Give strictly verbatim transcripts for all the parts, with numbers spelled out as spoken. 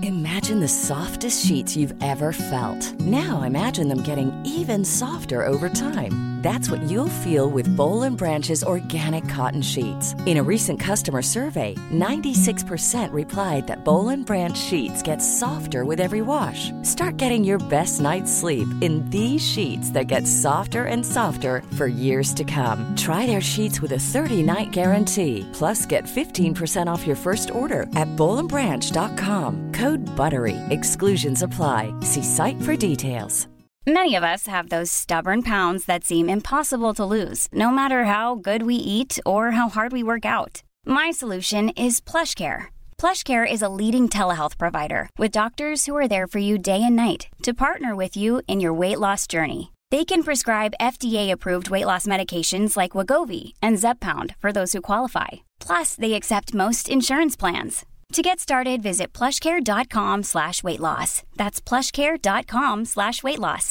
Imagine the softest sheets you've ever felt. Now imagine them getting even softer over time. That's what you'll feel with Boll and Branch's organic cotton sheets. In a recent customer survey, ninety-six percent replied that Boll and Branch sheets get softer with every wash. Start getting your best night's sleep in these sheets that get softer and softer for years to come. Try their sheets with a thirty-night guarantee. Plus, get fifteen percent off your first order at boll and branch dot com. Code BUTTERY. Exclusions apply. See site for details. Many of us have those stubborn pounds that seem impossible to lose, no matter how good we eat or how hard we work out. My solution is PlushCare. PlushCare is a leading telehealth provider with doctors who are there for you day and night to partner with you in your weight loss journey. They can prescribe F D A-approved weight loss medications like Wegovy and Zepbound for those who qualify. Plus, they accept most insurance plans. To get started, visit plushcare.com slash weight loss. That's plushcare.com slash weight loss.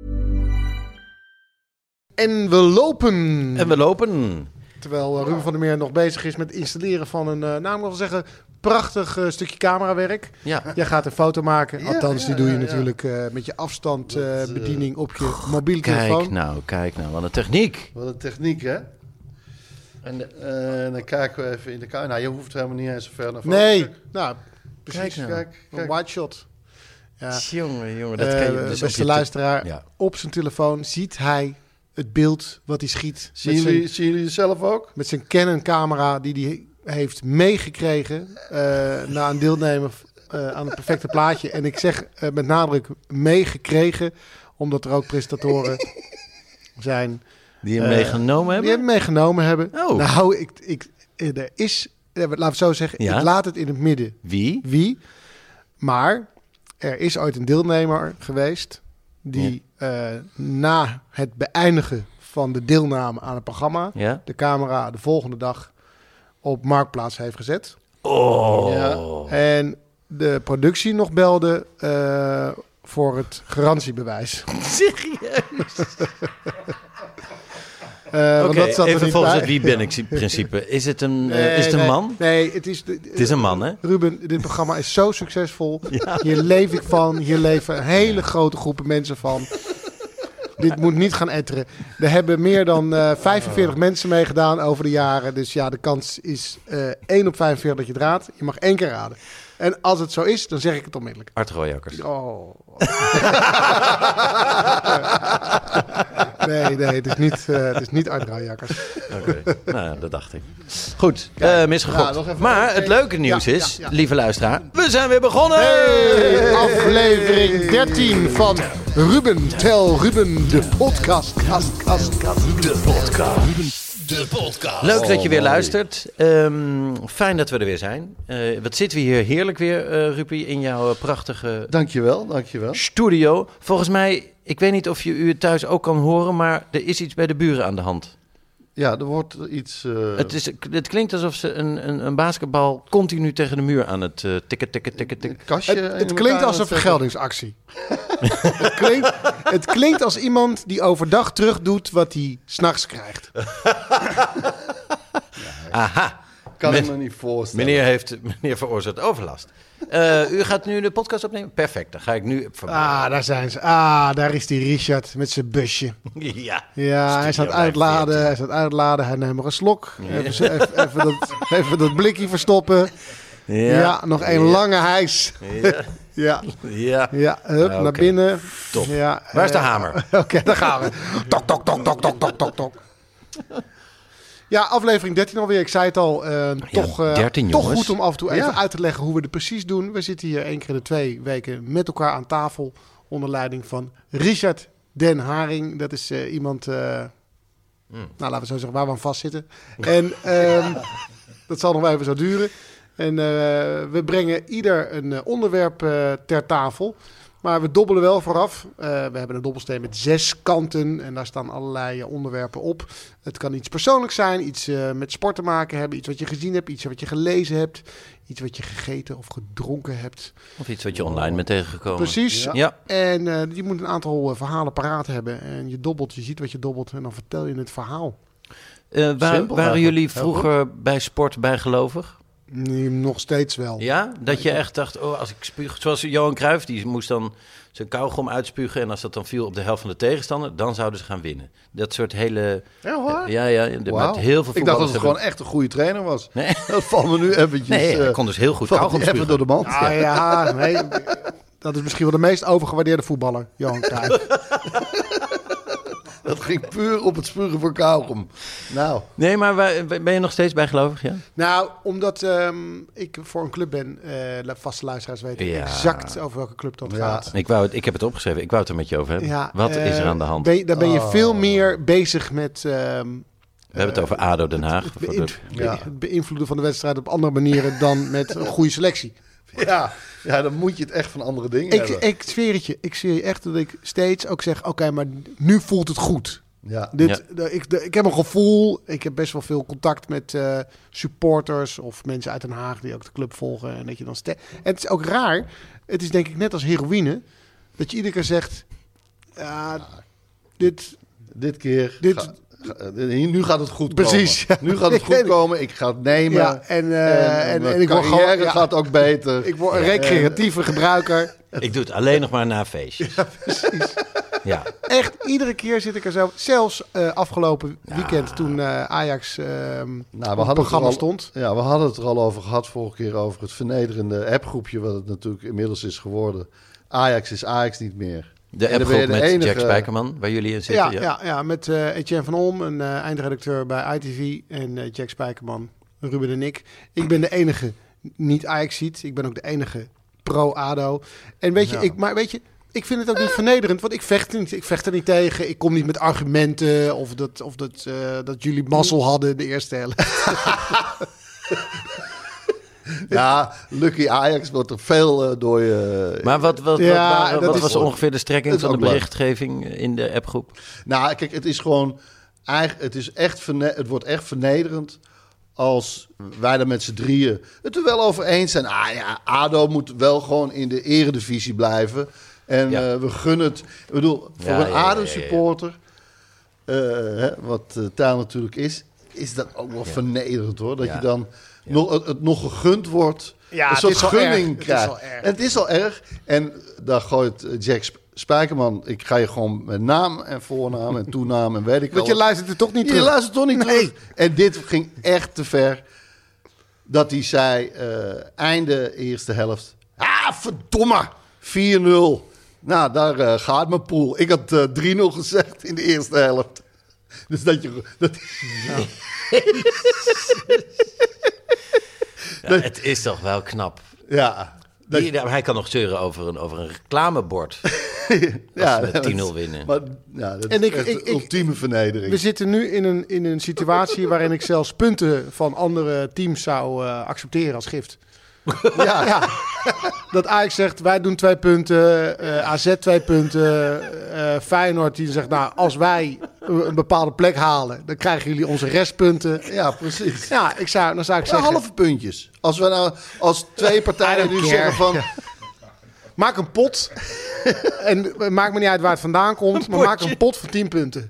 En we lopen. En we lopen. Terwijl Ruben van der Meer nog bezig is met het installeren van een, uh, nou ik wil zeggen, prachtig uh, stukje camerawerk. Ja. Jij gaat een foto maken. Ja, Althans, ja, die doe je ja, natuurlijk uh, met je afstandbediening uh, uh, op je mobiele telefoon. Kijk nou, kijk nou, wat een techniek. Wat een techniek, hè? En uh, dan kijken we even in de camera. Nou, je hoeft helemaal niet eens zo ver naar voren. Nee, nou, precies. Kijk nou. Kijk, een wide shot. Ja. Jongen, jongen, dat Uh, kan je dus beste op je luisteraar, te- ja. op zijn telefoon ziet hij het beeld wat hij schiet. Zien met, jullie, zijn, zien jullie het zelf ook? met zijn Canon-camera die hij heeft meegekregen uh, na een deelnemer uh, aan het perfecte plaatje. En ik zeg uh, met nadruk meegekregen, omdat er ook presentatoren zijn Die hem uh, meegenomen die hebben? hem meegenomen hebben. Oh. Nou, ik, ik, er is, laten we het zo zeggen, Ja? ik laat het in het midden. Wie? Wie? Maar er is ooit een deelnemer geweest die uh, na het beëindigen van de deelname aan het programma Ja? de camera de volgende dag op Marktplaats heeft gezet. Oh. Ja. En de productie nog belde uh, voor het garantiebewijs. Serieus? Uh, want Oké, dat zat er even niet volgens bij. het wie ben ik principe. Is het een, uh, Nee, is het een nee, man? Nee, het is, de, Het is een man, hè? Ruben, dit programma is zo succesvol. Hier leef ik van. Hier leven hele grote groepen mensen van. Dit moet niet gaan etteren. Er hebben meer dan uh, vijfenveertig Oh. mensen meegedaan over de jaren. Dus ja, de kans is uh, één op vijfenveertig dat je het raadt. Je mag één keer raden. En als het zo is, dan zeg ik het onmiddellijk. Art Rooijakkers. Oh. nee, nee, het is niet, uh, het is niet Art Rooijakkers. Oké, nou ja, dat dacht ik. Goed, uh, misgegokt. Ja, nog even- maar het leuke nieuws Ja, is, ja, ja. lieve luisteraar, we zijn weer begonnen! Hey, aflevering dertien van Ruben Tel Ruben, de podcast. Kast, kast, kast. De podcast. De podcast. Leuk dat je weer luistert. Um, fijn dat we er weer zijn. Uh, wat zitten we hier heerlijk weer, uh, Rupie, in jouw uh, prachtige Dankjewel, dankjewel. studio. Volgens mij, ik weet niet of je u het thuis ook kan horen, maar er is iets bij de buren aan de hand. Ja, er wordt iets... Uh... Het, is, het klinkt alsof ze een, een, een basketbal continu tegen de muur aan het uh, tikken, tikken, tikken, tikken. Een kastje Het, in het elkaar klinkt als aan een het vergeldingsactie. het, klinkt, het klinkt als iemand die overdag terug doet wat hij s'nachts krijgt. Aha, zetten. Kan Men- ik me niet voorstellen. meneer, heeft, meneer veroorzaakt overlast. Uh, u gaat nu de podcast opnemen? Perfect, dan ga ik nu... Ah, daar zijn ze. Ah, daar is die Richard met zijn busje. Ja. Ja, hij staat Studio uitladen, vijfenveertig. hij staat uitladen. Hij neemt maar een slok. Ja. Even, even, even, dat, even dat blikje verstoppen. Ja, nog één Ja. lange hijs. Ja. Ja, Ja. ja, hup, Oké. naar binnen. Top. Ja, Waar is de eh, hamer? Oké, daar gaan we. Tok, tok, tok, tok, tok, tok, tok, tok. Ja, aflevering dertien alweer. Ik zei het al, uh, toch, uh, dertien, toch jongens. goed om af en toe even Ja. uit te leggen hoe we het precies doen. We zitten hier één keer in de twee weken met elkaar aan tafel onder leiding van Richard Den Haring. Dat is uh, iemand, uh, Mm. nou laten we zo zeggen, waar we aan vastzitten. En um, dat zal nog wel even zo duren. En uh, we brengen ieder een uh, onderwerp uh, ter tafel. Maar we dobbelen wel vooraf. Uh, we hebben een dobbelsteen met zes kanten en daar staan allerlei uh, onderwerpen op. Het kan iets persoonlijks zijn, iets uh, met sport te maken hebben, iets wat je gezien hebt, iets wat je gelezen hebt, iets wat je gegeten of gedronken hebt. Of iets wat je online bent tegengekomen. Precies. Ja. Ja. En uh, je moet een aantal uh, verhalen paraat hebben. En je dobbelt, je ziet wat je dobbelt en dan vertel je het verhaal. Uh, waar, Simpel waren eigenlijk. jullie Heel vroeger bij sport bijgelovig? Nu nog steeds wel. Ja? Dat je echt dacht, oh, als ik spuug... Zoals Johan Cruijff, die moest dan zijn kauwgom uitspugen... en als dat dan viel op de helft van de tegenstander... dan zouden ze gaan winnen. Dat soort hele... Ja hoor. Ja, ja. De, Wauw. met heel veel Ik dacht dat het hebben... gewoon echt een goede trainer was. Nee. Dat valt me nu eventjes... Nee, hij uh, kon dus heel goed valt kauwgom die even spugen. door de mand. Ah, ja, nee. Dat is misschien wel de meest overgewaardeerde voetballer, Johan Cruijff. Dat ging puur op het spugen voor kauwgom. Nou. Nee, maar wij- ben je nog steeds bijgelovig, ja? Nou, omdat um, ik voor een club ben, uh, vaste luisteraars weten Ja. exact over welke club dat Ja. gaat. Ik, wou het, ik heb het opgeschreven, ik wou het er met je over hebben. Ja, Wat uh, is er aan de hand? Ben je, daar ben je Oh. veel meer bezig met um, We hebben het over ADO Den Haag. Voor de, beïnv- Ja. het beïnvloeden van de wedstrijd op andere manieren dan met een goede selectie. Ja, ja, dan moet je het echt van andere dingen Ik, hebben. ik zweer het je, ik zweer je echt dat ik steeds ook zeg, oké, okay, maar nu voelt het goed. Ja. Dit, Ja. de, ik, de, ik heb een gevoel, ik heb best wel veel contact met uh, supporters of mensen uit Den Haag die ook de club volgen. En dat je dan ste- en het is ook raar, het is denk ik net als heroïne, dat je iedere keer zegt, ja, dit, Dit keer... Dit- ga- ga- nu gaat het goed Precies, komen. ja. Nu gaat het goed komen. Ik ga het nemen. ja, en, uh, en, mijn en ik word carrière gewoon, ja, gaat ook beter. ik word een recreatieve gebruiker. ik doe het alleen nog maar na feestjes. Ja, precies. Ja. Echt, iedere keer zit ik er zo, zelfs uh, afgelopen weekend toen uh, Ajax uh, Nou, op we het hadden programma het er al, stond. Ja, we hadden het er al over gehad vorige keer over het vernederende appgroepje, wat het natuurlijk inmiddels is geworden. Ajax is Ajax niet meer. De En dan ben je appgroep de met enige- Jack Spijkerman, waar jullie in zitten. Ja, Ja, ja. Ja, met uh, Etienne van Olm, een uh, eindredacteur bij I T V. En uh, Jack Spijkerman, Ruben en ik. Ik ben de enige niet-Ajax-ziet. Ik ben ook de enige pro-ADO. En weet je, Ja. ik, maar weet je, ik vind het ook niet vernederend. Want ik vecht er niet, ik vecht er niet tegen. Ik kom niet met argumenten. Of dat, of dat, uh, dat jullie mazzel hadden de eerste helft. Ja, Lucky Ajax wordt er veel uh, door je... Maar wat, wat, wat, Ja, waren- dat wat is- was ongeveer de strekking Het is van de ook leuk. berichtgeving in de appgroep? Nou, kijk, het is gewoon... Eigen, het, is echt verne- het wordt echt vernederend als wij er met z'n drieën het er wel over eens zijn. Ah ja, ADO moet wel gewoon in de eredivisie blijven. En Ja. uh, we gunnen het... Ik bedoel, voor Ja, een ja, ja, ja, ja. ADO-supporter, uh, hè, wat uh, taal natuurlijk is, is dat ook wel vernederend, hoor. Dat Ja. je dan nog, het, het nog gegund wordt. Ja, een het soort is wel gunning erg. Het is krijgt. wel erg. En het is al erg. En daar gooit uh, Jack Sp- Spijkerman... Ik ga je gewoon met naam en voornaam en toenaam en weet ik Want je wel. luistert er toch niet Je terug. luistert toch niet Nee. terug. En dit ging echt te ver. Dat hij zei, uh, einde eerste helft. Ah, verdomme, vier nul. Nou, daar uh, gaat mijn pool. Ik had uh, drie nul gezegd in de eerste helft. Dus dat je... Dat, Ja, het is toch wel knap. ja, dat, Die, hij kan nog zeuren over een, over een reclamebord. ja, we met dat- tien nul winnen. Maar ja, dat En is ik- echt ik- de ik- ultieme vernedering. We zitten nu in een, in een situatie waarin ik zelfs punten van andere teams zou uh, accepteren als gift. ja, Ja, dat Ajax zegt, wij doen twee punten, uh, A Z twee punten, uh, Feyenoord die zegt, nou, als wij een bepaalde plek halen, dan krijgen jullie onze restpunten. ja, precies. Ja, ik zou, dan zou ik Ja, zeggen, halve puntjes. Als we nou als twee partijen I don't nu care. zeggen van... maak een pot. En uh, maakt me niet uit waar het vandaan komt, maar maak een pot van tien punten.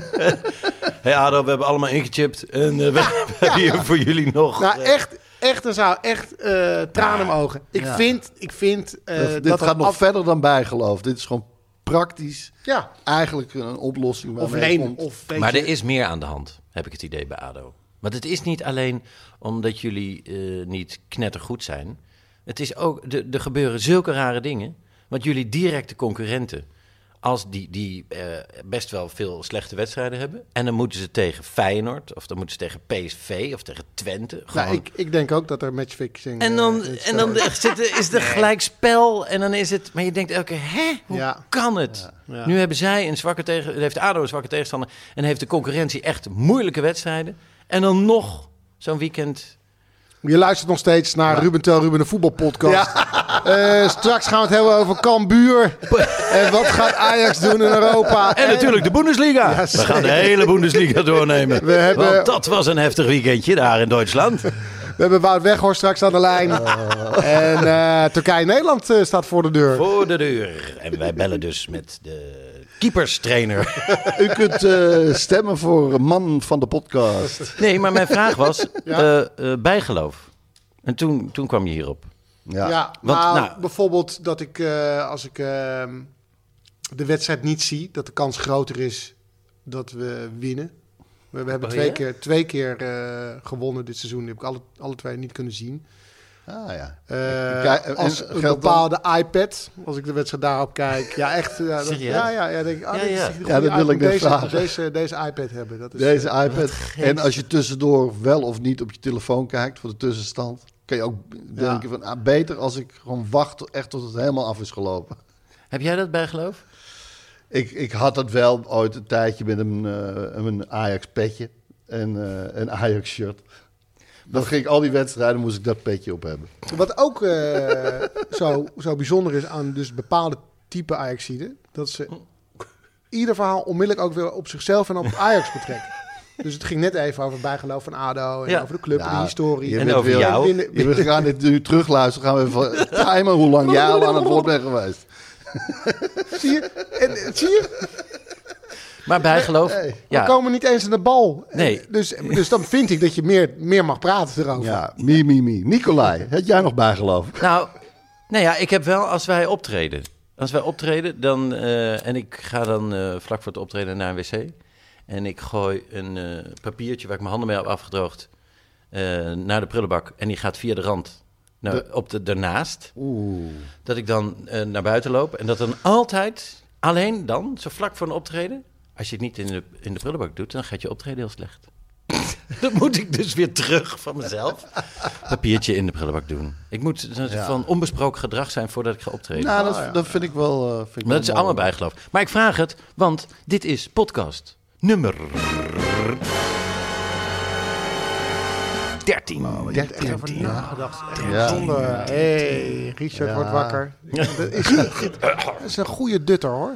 Hey ADO, we hebben allemaal ingechipt. En uh, we hebben hier voor jullie nog... Nou, eh, echt, echt, er zou echt uh, tranen in mijn ogen. Ik Ja. vind, ik vind uh, Dat, dat dit er gaat nog af- verder dan bijgeloof. Dit is gewoon praktisch Ja, eigenlijk een oplossing. of waarmee nee, komt. of weet Maar je, er is meer aan de hand, heb ik het idee bij ADO. Want het is niet alleen omdat jullie uh, niet knettergoed zijn. Het is ook, er gebeuren zulke rare dingen. Want jullie directe concurrenten, als die, die uh, best wel veel slechte wedstrijden hebben. En dan moeten ze tegen Feyenoord, of dan moeten ze tegen P S V, of tegen Twente. Gewoon. Nou, ik, ik denk ook dat er matchfixing... En dan, uh, in en dan staat. zit er- is er gelijk spel en dan is het... Maar je denkt elke keer, hè? Hoe Ja. kan het? Ja. Nu hebben zij een zwakke tegen, heeft ADO een zwakke tegenstander en heeft de concurrentie echt moeilijke wedstrijden. En dan nog zo'n weekend... Je luistert nog steeds naar Ruben Tel Ruben, de voetbalpodcast. Eh, straks gaan we het hebben over Cambuur. En wat gaat Ajax doen in Europa? En natuurlijk de Bundesliga. Ja, We gaan de hele Bundesliga doornemen. We hebben- Want dat was een heftig weekendje daar in Duitsland. We hebben Wout Weghorst straks aan de lijn. En uh, Turkije-Nederland uh, staat voor de deur. Voor de deur. En wij bellen dus met de keeperstrainer. U kunt uh, stemmen voor een man van de podcast. Nee, maar mijn vraag was Ja. uh, uh, bijgeloof. En toen, toen kwam je hierop. Ja. Ja, Want, nou, nou- bijvoorbeeld dat ik, uh, als ik uh, de wedstrijd niet zie, dat de kans groter is dat we winnen. We, we hebben Oh, twee ja? keer, twee keer uh, gewonnen dit seizoen. Die heb ik alle, alle twee niet kunnen zien. Ah ja. Uh, Kijk, en- als en een geldt bepaalde iPad, als ik de wedstrijd daarop kijk. Ja, echt. Ja, dat, Serieus? ja, ja, ja, denk ik, ah, Ja, dit is ja. een goede Ja, dat wil iPad. ik net deze, vragen. Deze, deze iPad hebben. Dat is, Deze uh, iPad. En als je tussendoor wel of niet op je telefoon kijkt voor de tussenstand, kan je ook denken van ah, beter als ik gewoon wacht echt tot het helemaal af is gelopen. Heb jij dat bijgeloof? Ik, ik had dat wel ooit een tijdje met een, uh, een Ajax-petje en uh, een Ajax-shirt. Dan ging ik al die wedstrijden, moest ik dat petje op hebben. Wat ook uh, zo, zo bijzonder is aan dus bepaalde type Ajaxiden, dat ze ieder verhaal onmiddellijk ook weer op zichzelf en op Ajax betrekken. Dus het ging net even over bijgeloof van ADO en Ja. over de club en de Nou, historie. je En bent over weer- jou. Binnen- Je, we gaan dit nu terugluisteren. Gaan we even timen hoe lang jij al aan het woord bent geweest. Zie je? En, zie je? Maar bijgeloof... Nee, nee. We Ja, komen niet eens aan de bal. Nee. En Dus, dus dan vind ik dat je meer, meer mag praten erover. Ja, mi, mi, mi. Nicolai, had jij nog bijgeloof? nou, nou ja, ik heb wel als wij optreden. Als wij optreden, dan... uh, en ik ga dan uh, vlak voor het optreden naar een wc. En ik gooi een uh, papiertje waar ik mijn handen mee heb afgedroogd uh, naar de prullenbak. En die gaat via de rand nou, De- op de daarnaast. Oeh. Dat ik dan uh, naar buiten loop. En dat dan altijd, alleen dan, zo vlak voor een optreden... Als je het niet in de, in de prullenbak doet, dan gaat je optreden heel slecht. Dan moet ik dus weer terug van mezelf papiertje in de prullenbak doen. Ik moet een soort Ja. van onbesproken gedrag zijn voordat ik ga optreden. Nou, dat, Oh, ja. dat vind ik wel... Uh, vind ik maar wel dat is mooi. allemaal bijgeloof. Maar ik vraag het, want dit is podcast nummer dertien. Ik heb er echt over nagedacht. Echt Ja. Zonder, hey, Richard Ja. wordt wakker. Dat is, dat is een goede dutter, hoor.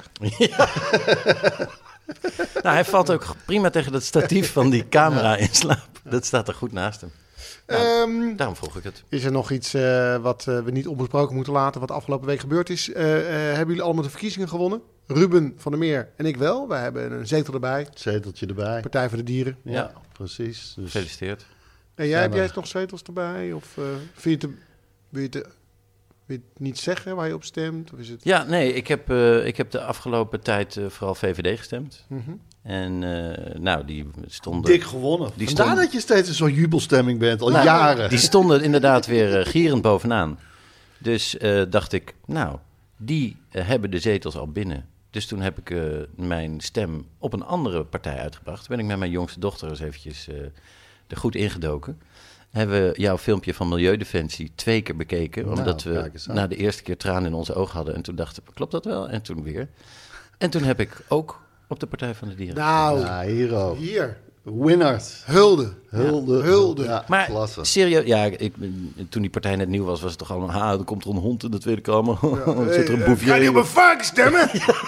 Nou, hij valt ook prima tegen dat statief van die camera in slaap. Dat staat er goed naast hem. Ehm, Daarom vroeg ik het. is er nog iets uh, wat uh, we niet onbesproken moeten laten, wat afgelopen week gebeurd is? Uh, uh, hebben jullie allemaal de verkiezingen gewonnen? Ruben van der Meer en ik wel. Wij hebben een zetel erbij. Zeteltje erbij. Partij voor de Dieren. Ja, Ja. precies. Dus, Gefeliciteerd. En jij, Ja, heb jij maar- nog zetels erbij? Of uh, vind je het, wil, je het, wil je het niet zeggen waar je op stemt? Of is het... Ja, nee, ik heb, uh, ik heb de afgelopen tijd uh, vooral V V D gestemd. Mm-hmm. En uh, nou, die stonden... dik gewonnen. Die Vandaar stond- dat je steeds in zo'n jubelstemming bent, al Nou, jaren. Die stonden inderdaad weer uh, gierend bovenaan. Dus uh, dacht ik, nou, die uh, hebben de zetels al binnen. Dus toen heb ik uh, mijn stem op een andere partij uitgebracht. Toen ben ik met mijn jongste dochter eens eventjes uh, er goed ingedoken. Hebben we jouw filmpje van Milieudefensie twee keer bekeken. Nou, Omdat we kijk eens aan. na de eerste keer tranen in onze ogen hadden. En toen dachten we, klopt dat wel? En toen weer. En toen heb ik ook op de Partij van de Dieren. Nou, Ja, hero. hier. Winners. Hulde. Hulde. Hulde. Ja, Maar klasse. serieus, ja, ik, toen die partij net nieuw was, was het toch allemaal... Ha, er komt er een hond in de Tweede Kamer. Er zit er een boefje Ga je in. op een vark stemmen?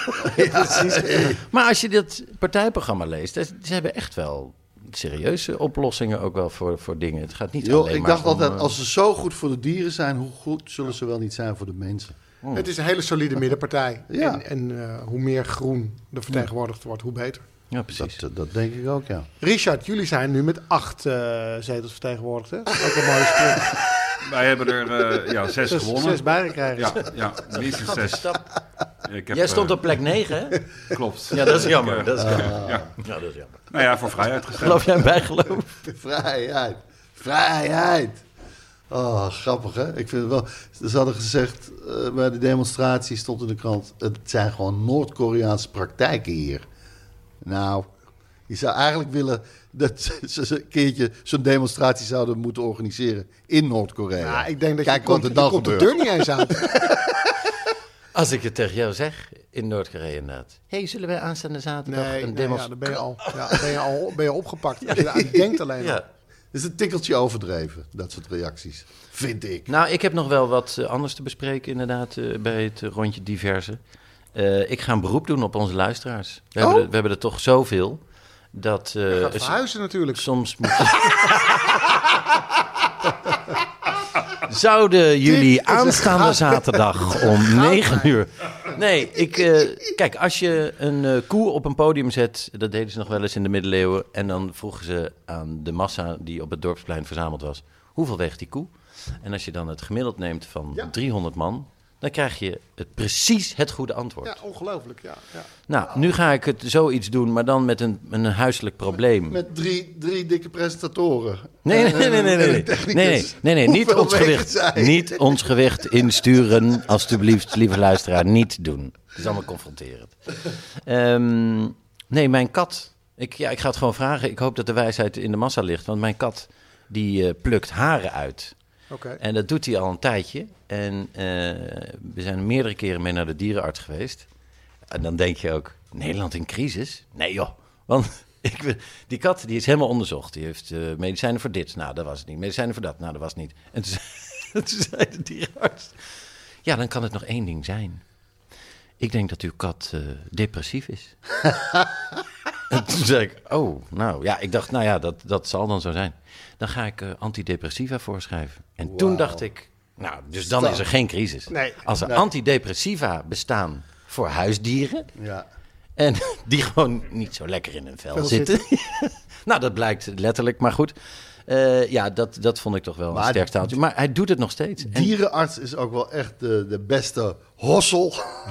Maar als je dit partijprogramma leest, ze hebben echt wel serieuze oplossingen ook wel voor, voor dingen. Het gaat niet Joh, alleen ik maar dacht om, altijd, eh, als ze zo goed voor de dieren zijn, hoe goed zullen ze wel niet zijn voor de mensen? Het is een hele solide middenpartij. Ja. En, en uh, hoe meer groen er vertegenwoordigd wordt, hoe beter. Ja, precies. Dat, dat denk ik ook, ja. Richard, jullie zijn nu met acht uh, zetels vertegenwoordigd, hè? Ook een mooie sprint. Wij hebben er uh, ja, zes, Zes, gewonnen. zes bijgekregen. Ja, ja, minstens zes. Stap. Ik heb, Jij stond eh, op plek negen, hè? Klopt. Ja, dat is jammer. Ik, uh, Dat is jammer. ja. Ja, dat is jammer. Nou ja, voor vrijheid gestemd. Geloof jij in bijgeloof? Vrijheid. Vrijheid. Oh, grappig, hè? Ik vind het wel... Ze hadden gezegd, uh, bij de demonstratie stond in de krant... het zijn gewoon Noord-Koreaanse praktijken hier. Nou, je zou eigenlijk willen... dat ze een keertje zo'n demonstratie zouden moeten organiseren in Noord-Korea. Ja, ik denk dat Kijk je wat komt, er dan je komt de gebeurt. deur niet eens aan. Als ik het tegen jou zeg, in Noord-Korea inderdaad. Hé, hey, zullen wij aanstaande zaterdag Nee, een nee demo... ja, dan ben je al, ja, ben je al ben je opgepakt. Als je eraan denkt alleen al. Ja. Het is een tikkeltje overdreven, dat soort reacties. Vind ik. Nou, ik heb nog wel wat uh, anders te bespreken inderdaad uh, bij het uh, rondje diverse. Uh, ik ga een beroep doen op onze luisteraars. We, Oh. hebben, er, we hebben er toch zoveel dat... Uh, Je gaat het- verhuizen natuurlijk. soms moet Zouden jullie Dit is een aanstaande gaaf- zaterdag om negen uur... Nee, ik, uh, kijk, als je een uh, koe op een podium zet... dat deden ze nog wel eens in de middeleeuwen... en dan vroegen ze aan de massa die op het dorpsplein verzameld was... hoeveel weegt die koe? En als je dan het gemiddeld neemt van Ja. driehonderd man, dan krijg je het, precies het goede antwoord. Ja, ongelooflijk. Ja, ja. Nou, nu ga ik het zoiets doen, maar dan met een, een huiselijk probleem. Met drie, drie dikke presentatoren. Nee, nee, nee, nee, nee, nee, nee, nee, nee, nee, nee, niet Hoeveel ons wegen gewicht, zij? niet ons gewicht insturen, alstublieft, lieve luisteraar, niet doen. Het is allemaal confronterend. Ehm, nee, mijn kat, ik, ja, ik ga het gewoon vragen. Ik hoop dat de wijsheid in de massa ligt, want mijn kat, die uh, plukt haren uit. Oké. En dat doet hij al een tijdje. En uh, we zijn meerdere keren mee naar de dierenarts geweest. En dan denk je ook, Nederland in crisis? Nee joh, want ik, wil- die kat die is helemaal onderzocht. Die heeft uh, medicijnen voor dit, nou dat was het niet. Medicijnen voor dat, nou dat was het niet. En toen, zei- toen zei de dierenarts, ja dan kan het nog één ding zijn. Ik denk dat uw kat uh, depressief is. En toen zei ik, oh, nou ja, ik dacht, nou ja, dat, dat zal dan zo zijn. Dan ga ik uh, antidepressiva voorschrijven. En toen dacht ik, nou, dus dan is er geen crisis. Nee. Als er Nee. antidepressiva bestaan voor huisdieren Ja. en die gewoon niet zo lekker in hun vel Vel zitten. Nou, dat blijkt letterlijk, maar goed. Uh, ja, dat, dat vond ik toch wel Maar een sterk staaltje. Maar hij doet het nog steeds. En- Dierenarts is ook wel echt de, de beste hossel.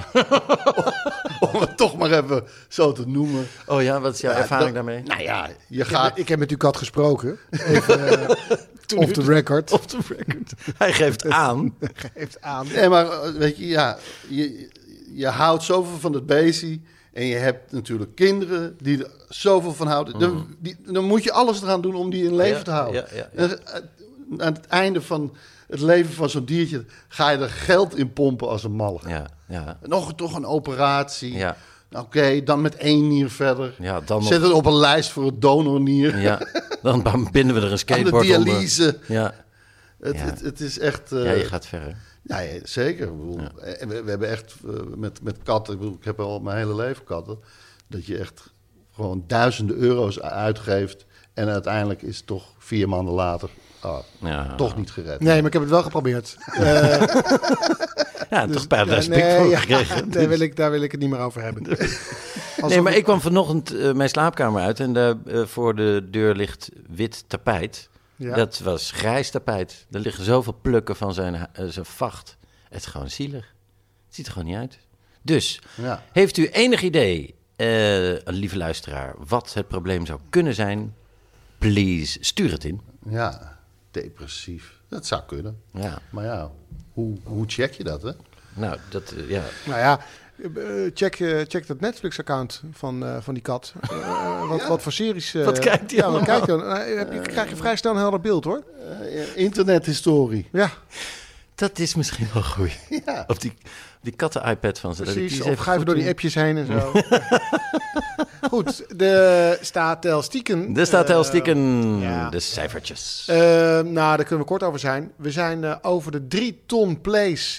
Om het toch maar even zo te noemen. oh ja, wat is jouw Ja, ervaring dat- daarmee? Nou ja, je Ik, gaat... heb, ik heb met uw kat gesproken. Even uh, off the record. Op de record. Hij geeft aan. Geeft aan. Nee, maar uh, weet je, ja, je, je houdt zoveel van het beestje. En je hebt natuurlijk kinderen die er zoveel van houden. Dan, die, dan moet je alles eraan doen om die in leven Ja, te houden. ja, ja, ja. En, uh, aan het einde van het leven van zo'n diertje ga je er geld in pompen als een malle. Ja, ja, Nog toch een operatie. ja. Oké, dan met één nier verder. Ja, dan nog- Zet het op een lijst voor het donornier. Ja, dan binden we er een Aan de skateboard onder. dialyse. Ja. Het, Ja. het, het is echt... eh, ja, je gaat verder. ja, ja, zeker. Ik bedoel, en we, we hebben echt eh, met, met katten... Ik, bedoel, ik heb al mijn hele leven katten. Dat je echt gewoon duizenden euro's uitgeeft. En uiteindelijk is het toch vier maanden later... ah, Ja, toch niet gered. Nee, maar ik heb het wel geprobeerd. Uh, ja en toch paradise nee, pik voor ja, gekregen. daar, wil ik, daar wil ik het niet meer over hebben. Alsof Nee, maar het- ik kwam vanochtend uh, mijn slaapkamer uit en daar uh, voor de deur ligt wit tapijt. Ja. Dat was grijs tapijt. Er liggen zoveel plukken van zijn, uh, zijn vacht. Het is gewoon zielig. Het ziet er gewoon niet uit. Dus, Ja. heeft u enig idee, uh, lieve luisteraar, wat het probleem zou kunnen zijn? Please, stuur het in. Ja, depressief. Dat zou kunnen. Ja, Maar ja, hoe, hoe check je dat, hè? nou, dat, uh, ja. Nou ja, eh, check, eh, check dat Netflix-account van, eh, van die kat. Eh, wat, wat voor series... eh, Wat kijkt die Ja, wat allemaal? kijkt hij? Nou, heb je, krijg je vrij snel een helder beeld, hoor. Eh, internethistorie. Ja, Dat is misschien wel goed. Ja. Op die, die katten-iPad van ze. dat ik die precies. eens Of ga even goed door die in- appjes heen en zo. Goed, de statistieken. De statistieken, ja. de cijfertjes. Eh, nou, daar kunnen we kort over zijn. We zijn eh, over de drie ton plays.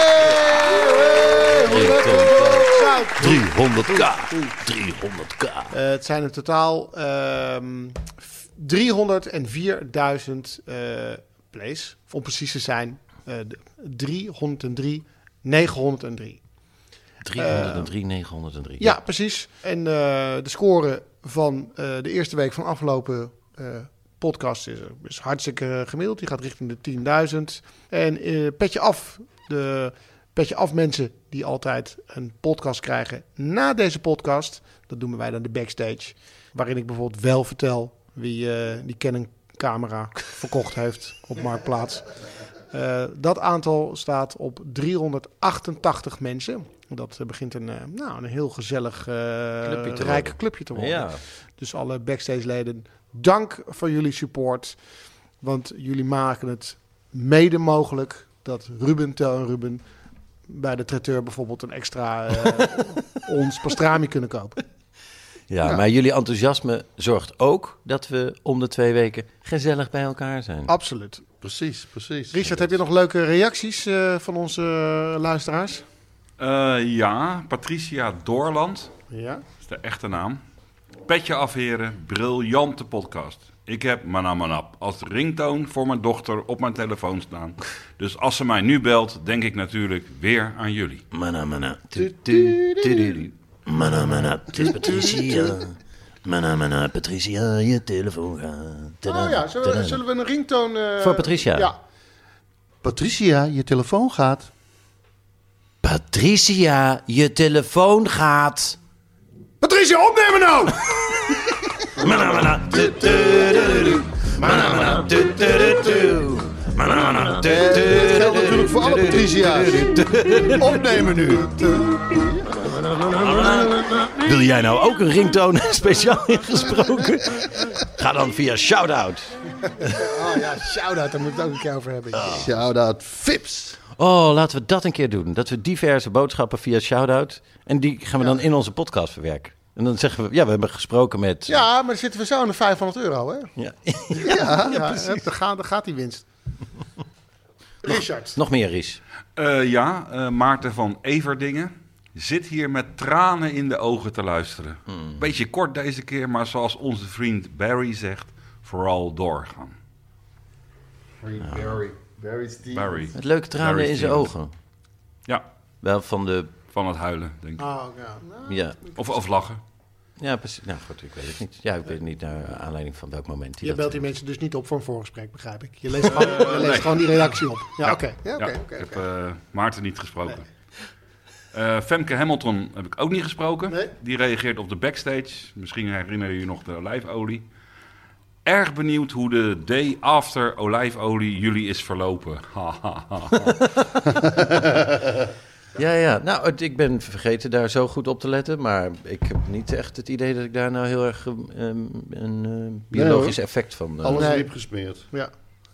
Yay! Drie Hoe ton lekker! Zout. driehonderd k. driehonderd k. Eh, het zijn in totaal ehm driehonderdvierduizend eh plays. Of om precies te zijn, eh driehonderddrie negenhonderddrie. driehonderddrie, negenhonderddrie. Ja, precies. En uh, de score van uh, de eerste week van afgelopen uh, podcast is, is hartstikke gemiddeld. Die gaat richting de tienduizend. En uh, petje af, de petje af mensen die altijd een podcast krijgen na deze podcast. Dat doen wij dan de backstage. Waarin ik bijvoorbeeld wel vertel wie uh, die Canon camera verkocht heeft op Marktplaats. Uh, dat aantal staat op driehonderdachtentachtig mensen. Dat uh, begint een, uh, nou, een heel gezellig, uh, Clubje te rijk worden. clubje te worden. Ja. Dus alle backstage-leden, dank voor jullie support. Want jullie maken het mede mogelijk dat Ruben, Tel en Ruben bij de traiteur bijvoorbeeld een extra uh, ons pastrami kunnen kopen. Ja, Ja. maar jullie enthousiasme zorgt ook dat we om de twee weken gezellig bij elkaar zijn. Absoluut. Precies, precies. Richard, heb je nog leuke reacties uh, van onze uh, luisteraars? Uh, ja, Patricia Doorland, Ja. dat is de echte naam. Petje afheren, briljante podcast. Ik heb Manamanap als ringtoon voor mijn dochter op mijn telefoon staan. Dus als ze mij nu belt, denk ik natuurlijk weer aan jullie. Mana, mana. Tu, tu, tu, tu, tu. Mana, mana. Het is Patricia. Mana, mana. Patricia, je telefoon gaat. Tada, Oh ja, zullen we, tada. zullen we een ringtoon... Uh, Voor Patricia? Ja. Patricia, je telefoon gaat. Patricia, je telefoon gaat. Patricia, opnemen nou! Het geldt natuurlijk voor alle Patricia's. Opnemen nu. Wil jij nou ook een ringtoon speciaal ingesproken? Ga dan via Shoutout. Oh ja, shout-out, daar moet ik het ook een keer over hebben. Shout-out Fips. Oh, laten we dat een keer doen. Dat we diverse boodschappen via Shoutout. En die gaan we dan in onze podcast verwerken. En dan zeggen we, ja, we hebben gesproken met... Ja, maar dan zitten we zo aan de vijfhonderd euro, hè? Ja. Ja, ja, daar gaat, daar gaat die winst. Richard. Nog meer, Ries. Uh, ja, uh, Maarten van Everdingen zit hier met tranen in de ogen te luisteren. Hmm. Beetje kort deze keer, maar zoals onze vriend Barry zegt, vooral doorgaan. Barry. Barry Stevens. Barry. Met leuke tranen Barry in zijn Stevens. ogen. Ja, Wel van de... van het huilen, denk ik. Oh, ja. Nou, Ja, Of, of lachen. ja precies. Nou goed, ik weet het niet. Ja, ik weet niet naar aanleiding van welk moment. die je dat- belt die mensen dus niet op voor een voorgesprek, begrijp ik. Je leest gewoon, je leest nee. gewoon die reactie op. Ja, Ja. oké. Ja, oké, Ja, oké, ik heb oké. uh, Maarten niet gesproken. Uh, Femke Hamilton heb ik ook niet gesproken. Nee. Die reageert op de backstage. Misschien herinner je je nog de olijfolie. Erg benieuwd hoe de day after olijfolie jullie is verlopen. Ha, ha, ha, ha. Ja, ja. Nou, het- ik ben vergeten daar zo goed op te letten. Maar ik heb niet echt het idee dat ik daar nou heel erg um, een uh, biologisch hoor. effect van... uh, Alles Nee. diep gesmeerd. Ja.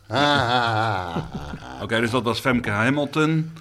Ah. Oké, dus dat was Femke Hamilton.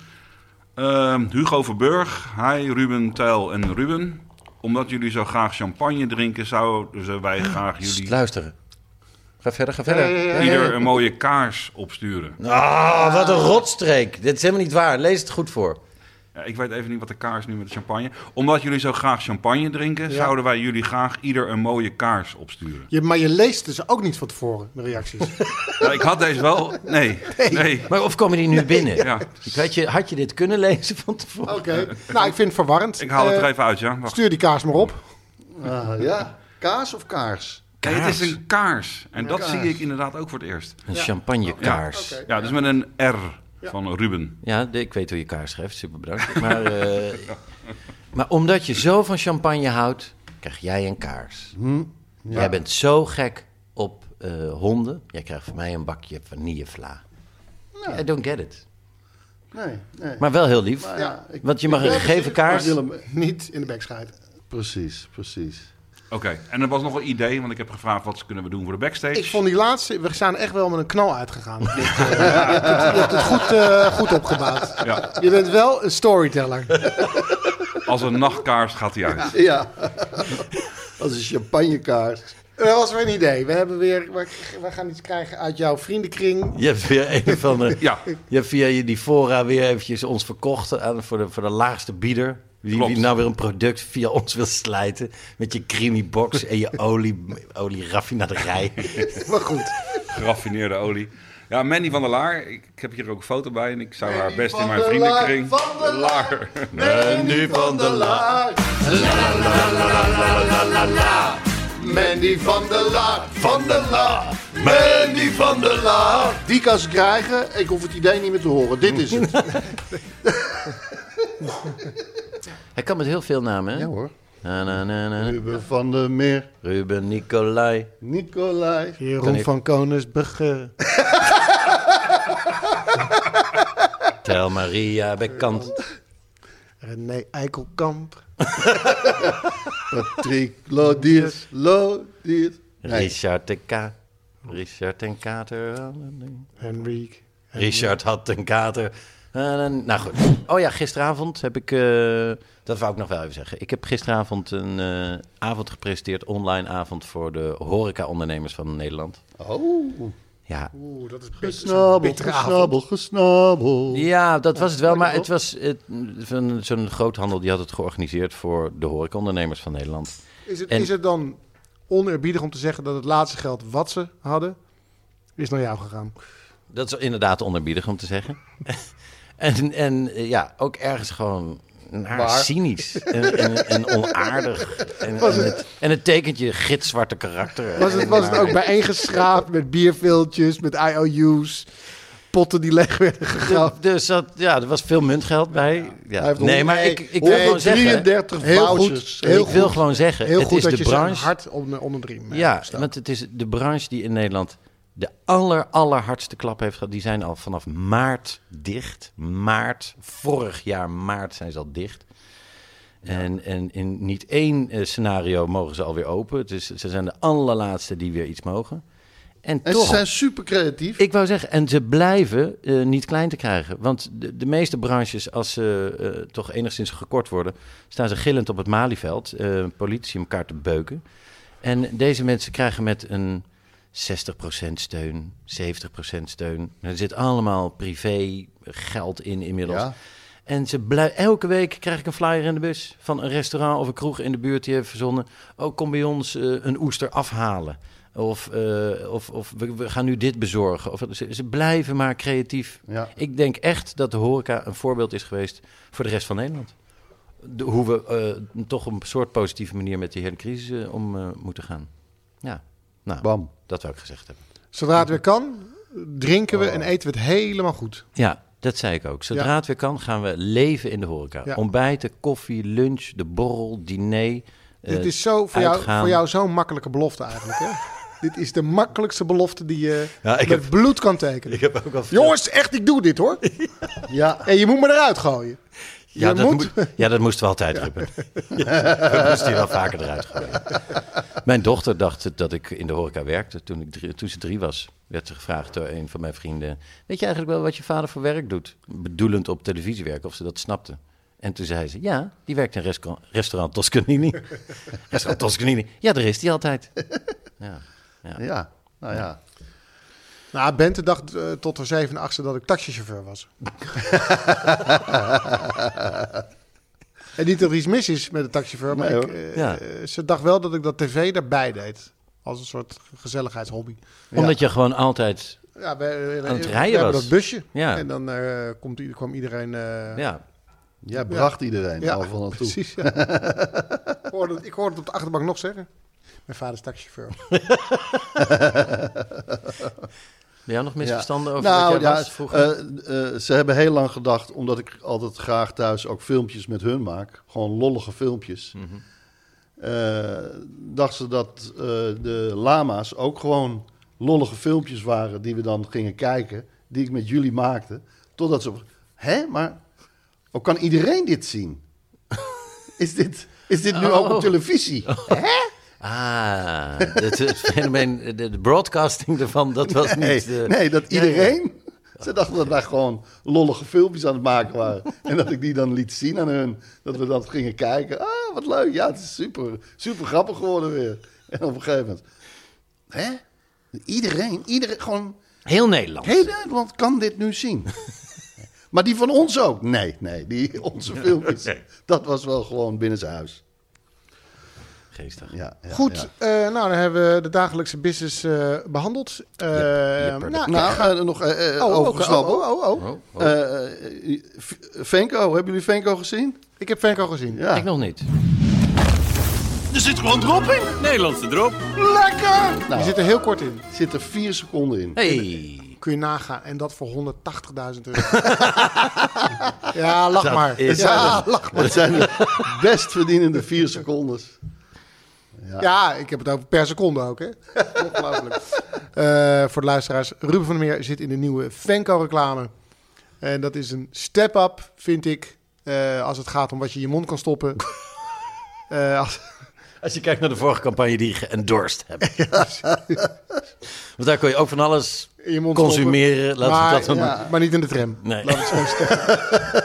Uh, Hugo Verburg. Hi Ruben, Tijl en Ruben. Omdat jullie zo graag champagne drinken, zouden wij graag Sst, jullie luisteren. Ga verder, ga verder. Ja, ja, ja, ja. ieder een mooie kaars opsturen. Ah, wat een rotstreek. Dit is helemaal niet waar. Lees het goed voor. Ja, ik weet even niet wat de kaars nu met de champagne. Omdat jullie zo graag champagne drinken, Ja. zouden wij jullie graag ieder een mooie kaars opsturen. Je, maar je leest dus ook niet van tevoren, de reacties. Ja, ik had deze wel. Nee. Nee. Maar of komen die nu binnen? Ja. Ik weet je, had je dit kunnen lezen van tevoren? Oké. Nou, ik vind het verwarrend. Ik haal het Eh, er even uit, ja. Wacht. Stuur die kaars maar op. Ah, ja. Kaas of kaars? Nee, het is een kaars. En dat kaars. zie ik inderdaad ook voor het eerst. Een champagnekaars. Ja, Ja, oké. Ja, dus met een R van Ruben. de- ik weet hoe je kaars schrijft. Super bedankt. Maar, eh, maar omdat je zo van champagne houdt, krijg jij een kaars. Hm? Jij bent zo gek op eh, honden. Jij krijgt van mij een bakje vanillevla. I don't get it. Nee, nee. Maar wel heel lief. Maar ja, ik- Want je mag ik een wil gegeven precies- kaars... ik wil hem- Niet in de bek schijten. Precies, precies. Oké, en er was nog een idee, want ik heb gevraagd wat kunnen we doen voor de backstage. Ik vond die laatste, we zijn echt wel met een knal uitgegaan. Dit, eh, je, hebt het, je hebt het goed, eh, goed opgebouwd. Ja, Je bent wel een storyteller. als een nachtkaars gaat hij uit. Ja. Als een champagnekaars. Dat was weer een idee. We, hebben weer, we, we gaan iets krijgen uit jouw vriendenkring. Je hebt weer een van de... Ja, Je hebt via je die fora weer eventjes ons verkocht aan, voor, de, voor de laagste bieder. Wie, Klopt. wie nou weer een product via ons wil slijten. Met je creamy box en je olie, olie raffinaderij. Maar goed. geraffineerde olie. Ja, Mandy van der Laar. Ik, ik heb hier ook een foto bij en ik zou haar best in van mijn der vriendenkring... Laar, van der Laar. Mandy van der Laar. La la la la la la la. Mandy van der Laar, van der Laar. Mandy van der Laar. Die kan ze krijgen. Ik hoef het idee niet meer te horen. Dit is het. Hij kan met heel veel namen, hè? Ja hoor. Na, na, na, na. Ruben van der Meer. Ruben, Nicolai. Nicolai. Jeroen Kan ik- van Koningsbrugge. Tel Maria Bekant. René Eikelkamp. Patrick Lodiers. Lodiers. Nee. Richard de K. Richard en Kater. Henrik. Richard had een kater. Uh, nou goed. Oh ja, gisteravond heb ik... Uh, dat wou ik nog wel even zeggen. Ik heb gisteravond een uh, avond gepresenteerd. Online avond voor de horeca-ondernemers van Nederland. Oh. Ja, Oeh, dat is bit- zo'n Gesnabbel, bittere avond. gesnabbel, gesnabbel. ja dat was het wel. Maar het was het, van zo'n groothandel die had het georganiseerd voor de horeca-ondernemers van Nederland. Is het, En- is het dan oneerbiedig om te zeggen dat het laatste geld wat ze hadden, is naar jou gegaan? Dat is inderdaad onerbiedig om te zeggen. en, en uh, ja, ook ergens gewoon naar Waar? cynisch en, en, en onaardig. En, en, het, en het tekent je gitzwarte karakter. Was het, was het ook bijeengeschraapt met bierviltjes, met I O U's? potten die leeg werden gegaan. Dus dat, ja, er was veel muntgeld bij. Ja. Hij heeft Nee, maar nee, ik, ik wil gewoon zeggen... drieëndertig Heel vouchers. goed, heel ik wil gewoon zeggen, Heel het goed is dat de je zijn branche... hart onder, onder de riem eh, Ja, staat. want het is de branche die in Nederland de aller, allerhardste klap heeft gehad. Die zijn al vanaf maart dicht. Maart, vorig jaar maart zijn ze al dicht. En, en in niet één uh, scenario mogen ze alweer open. Dus ze zijn de allerlaatste die weer iets mogen. En, En toch, ze zijn super creatief. ik wou zeggen, en ze blijven uh, niet klein te krijgen. Want de, de meeste branches, als ze uh, toch enigszins gekort worden, staan ze gillend op het Malieveld, uh, politici om elkaar te beuken. En deze mensen krijgen met een zestig procent steun, zeventig procent steun. Er zit allemaal privé geld in inmiddels. Ja. En ze blij- elke week krijg ik een flyer in de bus van een restaurant of een kroeg in de buurt die heeft verzonnen. Oh, kom bij ons uh, een oester afhalen. Of, uh, of, of we, we gaan nu dit bezorgen. Of, ze, ze blijven maar creatief. Ja. Ik denk echt dat de horeca een voorbeeld is geweest voor de rest van Nederland. De, hoe we uh, toch op een soort positieve manier met die hele crisis uh, om uh, moeten gaan. Ja, nou, Bam. dat wou ik gezegd hebben. Zodra het weer kan, drinken we en eten we het helemaal goed. Ja, dat zei ik ook. Zodra Ja. het weer kan, gaan we leven in de horeca. Ja. Ontbijten, koffie, lunch, de borrel, diner. Dit uh, is zo voor jou, uitgaan. voor jou zo'n makkelijke belofte eigenlijk. Hè? Dit is de makkelijkste belofte die je Ja, ik met heb- bloed kan tekenen. Ik heb ook al Jongens, echt, ik doe dit hoor. Ja. En je moet me eruit gooien. Ja, je dat, moet... moet, ja, dat moesten we altijd, Ruben. We moesten hier wel vaker eruit gooien. Mijn dochter dacht dat ik in de horeca werkte. Toen, ik drie, toen ze drie was, werd ze gevraagd door een van mijn vrienden... Weet je eigenlijk wel wat je vader voor werk doet? Bedoelend op televisie werken, of ze dat snapte. En toen zei ze, ja, die werkt in restaurant, restaurant Toscanini. Restaurant Toscanini. Ja, daar is die altijd. Ja, ja. Ja. Nou ja. Nou, Bente dacht uh, tot haar zeven en achtste dat ik taxichauffeur was. En niet dat er iets mis is met de taxichauffeur, maar Nee, ik, hoor. uh, Ja. uh, ze dacht wel dat ik dat tv daarbij deed. Als een soort gezelligheidshobby. Omdat je gewoon altijd... Ja, we, we, Aan het we rijden hebben was. dat busje. Ja. En dan uh, komt, i- kwam iedereen... uh, Ja, Jij bracht iedereen ja, al van naartoe. precies. Ja. ik, hoorde het, ik hoorde het op de achterbank nog zeggen. Mijn vader is taxichauffeur. ben jij nog misverstanden over nou, wat jij ja, was vroeger? uh, uh, ze hebben heel lang gedacht, omdat ik altijd graag thuis ook filmpjes met hun maak, gewoon lollige filmpjes, Mm-hmm. uh, dachten ze dat uh, de lama's ook gewoon lollige filmpjes waren die we dan gingen kijken, die ik met jullie maakte, totdat ze, hè, maar oh, kan iedereen dit zien? is dit, is dit nu Oh. ook op televisie? Hè? Ah, het, het fenomeen, de, de broadcasting ervan, dat was Nee, niet... uh, nee, dat ja, ja. iedereen... Ze dachten dat wij gewoon lollige filmpjes aan het maken waren. En dat ik die dan liet zien aan hun. Dat we dat gingen kijken. Ah, wat leuk. Ja, het is super, super grappig geworden weer. En op een gegeven moment... Hè? Iedereen, iedereen, gewoon... Heel Nederland. Heel Nederland kan dit nu zien. Maar die van ons ook? Nee, nee, die onze filmpjes. Nee. Dat was wel gewoon binnenshuis. Geestig. Ja, ja, Goed, ja. uh, nou dan hebben we de dagelijkse business uh, behandeld. Uh, jepper. nou, Nou, uh, nog uh, uh, oh, over ook- snappen. oh, oh, oh. Oh, oh. Uh, uh, Venko, hebben jullie Venko gezien? Ik heb Venko gezien. Ja. Ik nog niet. Er zit gewoon drop in. Nederlandse drop. Lekker! Die zit er heel kort in. Zit er vier seconden in. Hey. Kun je nagaan. En dat voor honderdtachtigduizend euro. ja, lach Dat maar. is- Ja, lach maar. Dat zijn de best verdienende vier secondes. Ja, ik heb het over per seconde ook, hè. Ongelooflijk. Uh, voor de luisteraars. Ruben van der Meer zit in de nieuwe Venko-reclame. En dat is een step-up, vind ik. Uh, als het gaat om wat je in je mond kan stoppen. Uh, als... Als je kijkt naar de vorige campagne die je geëndorst hebt. Want daar kon je ook van alles in je mond consumeren. stoppen. Laten we maar, dat dan ja, maar niet in de tram. Nee. Laat het zo zeggen.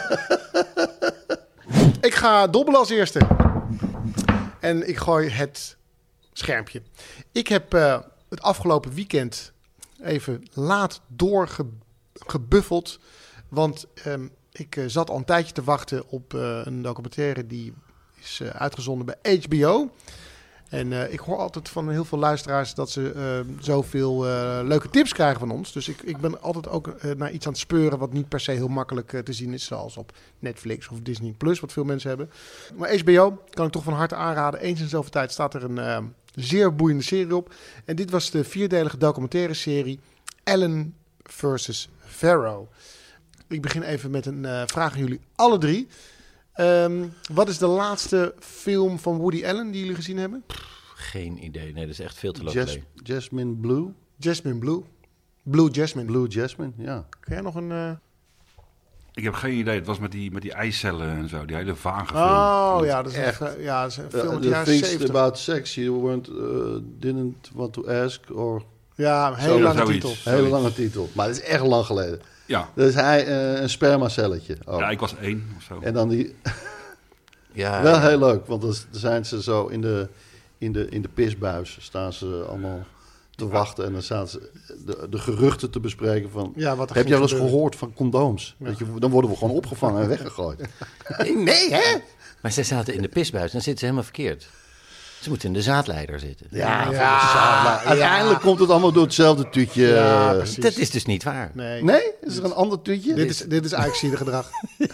Ik ga dobbelen als eerste. En ik gooi het schermpje. Ik heb uh, het afgelopen weekend even laat doorgebuffeld. Want um, ik uh, zat al een tijdje te wachten op uh, een documentaire die is uh, uitgezonden bij H B O. En uh, ik hoor altijd van heel veel luisteraars dat ze uh, zoveel uh, leuke tips krijgen van ons. Dus ik, ik ben altijd ook uh, naar iets aan het speuren wat niet per se heel makkelijk uh, te zien is. Zoals op Netflix of Disney Plus, wat veel mensen hebben. Maar H B O kan ik toch van harte aanraden. Eens in zoveel tijd staat er een uh, zeer boeiende serie op. En dit was de vierdelige documentaire serie Ellen versus Pharaoh. Ik begin even met een uh, vraag aan jullie alle drie. Um, wat is de laatste film van Woody Allen die jullie gezien hebben? Geen idee. Nee, dat is echt veel te lang Jas- geleden. Jasmine Blue. Jasmine Blue. Blue Jasmine. Blue Jasmine, ja. Kun jij nog een... Uh... Ik heb geen idee. Het was met die, met die eicellen en zo. Die hele vage film. Oh ja, dat is Echt. een, ja, dat is een film Uh, uit de the jaren things zeventig. about sex you weren't, uh, didn't want to ask. Or Ja, een hele Zo- lange zoiets. titel. een hele lange titel. Maar dat is echt lang geleden. Ja. Dat is hij uh, een spermacelletje. Oh. ja, ik was één of zo. En dan die... Ja, Wel heel leuk, want dan zijn ze zo in de, in de, in de pisbuis. Staan ze allemaal te wachten. En dan staan ze de, de geruchten te bespreken van... Ja, wat er heb ging je al eens gebeuren. gehoord van condooms? Weet je, dan worden we gewoon opgevangen en weggegooid. Nee, hè? maar ze zaten in de pisbuis. Dan zitten ze helemaal verkeerd. Ze moeten in de zaadleider zitten. Ja, Ja, ja, maar uiteindelijk komt het allemaal door hetzelfde tuutje. Ja, precies. Dat is dus niet waar. Nee. Nee? Is er een ander tuutje? Dit is, dit is eigenlijk zierengedrag.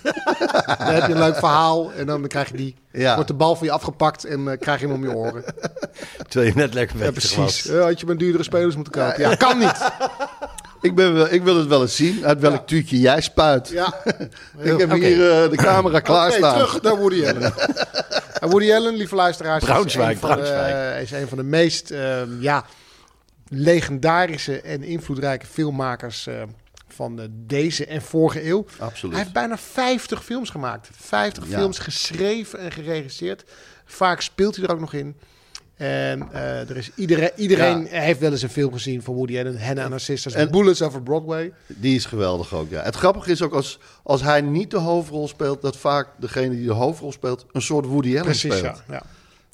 Dan heb je een leuk verhaal en dan krijg je die. Ja. Wordt de bal van je afgepakt en uh, krijg je hem om je oren. Terwijl je net lekker Ja, bezig precies. was. Uh, had je maar duurdere spelers moeten kopen. Ja, kan niet. Ik, ben wel, ik wil het wel eens zien, uit welk tuutje jij spuit. Ja. Ik heb Oké. hier uh, de camera klaarstaan. Oké, terug naar Woody Allen. En Woody Allen, lieve luisteraars, Braunschweig, is, een van de, Braunschweig. is een van de meest uh, ja, legendarische en invloedrijke filmmakers uh, van uh, deze en vorige eeuw. Absoluut. Hij heeft bijna vijftig films gemaakt. vijftig Ja. films geschreven en geregisseerd. Vaak speelt hij er ook nog in. En uh, er is iedereen, iedereen Ja. heeft wel eens een film gezien van Woody Allen. Hannah and her Sisters, En- Bullets over Broadway. Die is geweldig ook, ja. Het grappige is ook, als, als hij niet de hoofdrol speelt... dat vaak degene die de hoofdrol speelt... een soort Woody Allen Precies, speelt. ja, ja.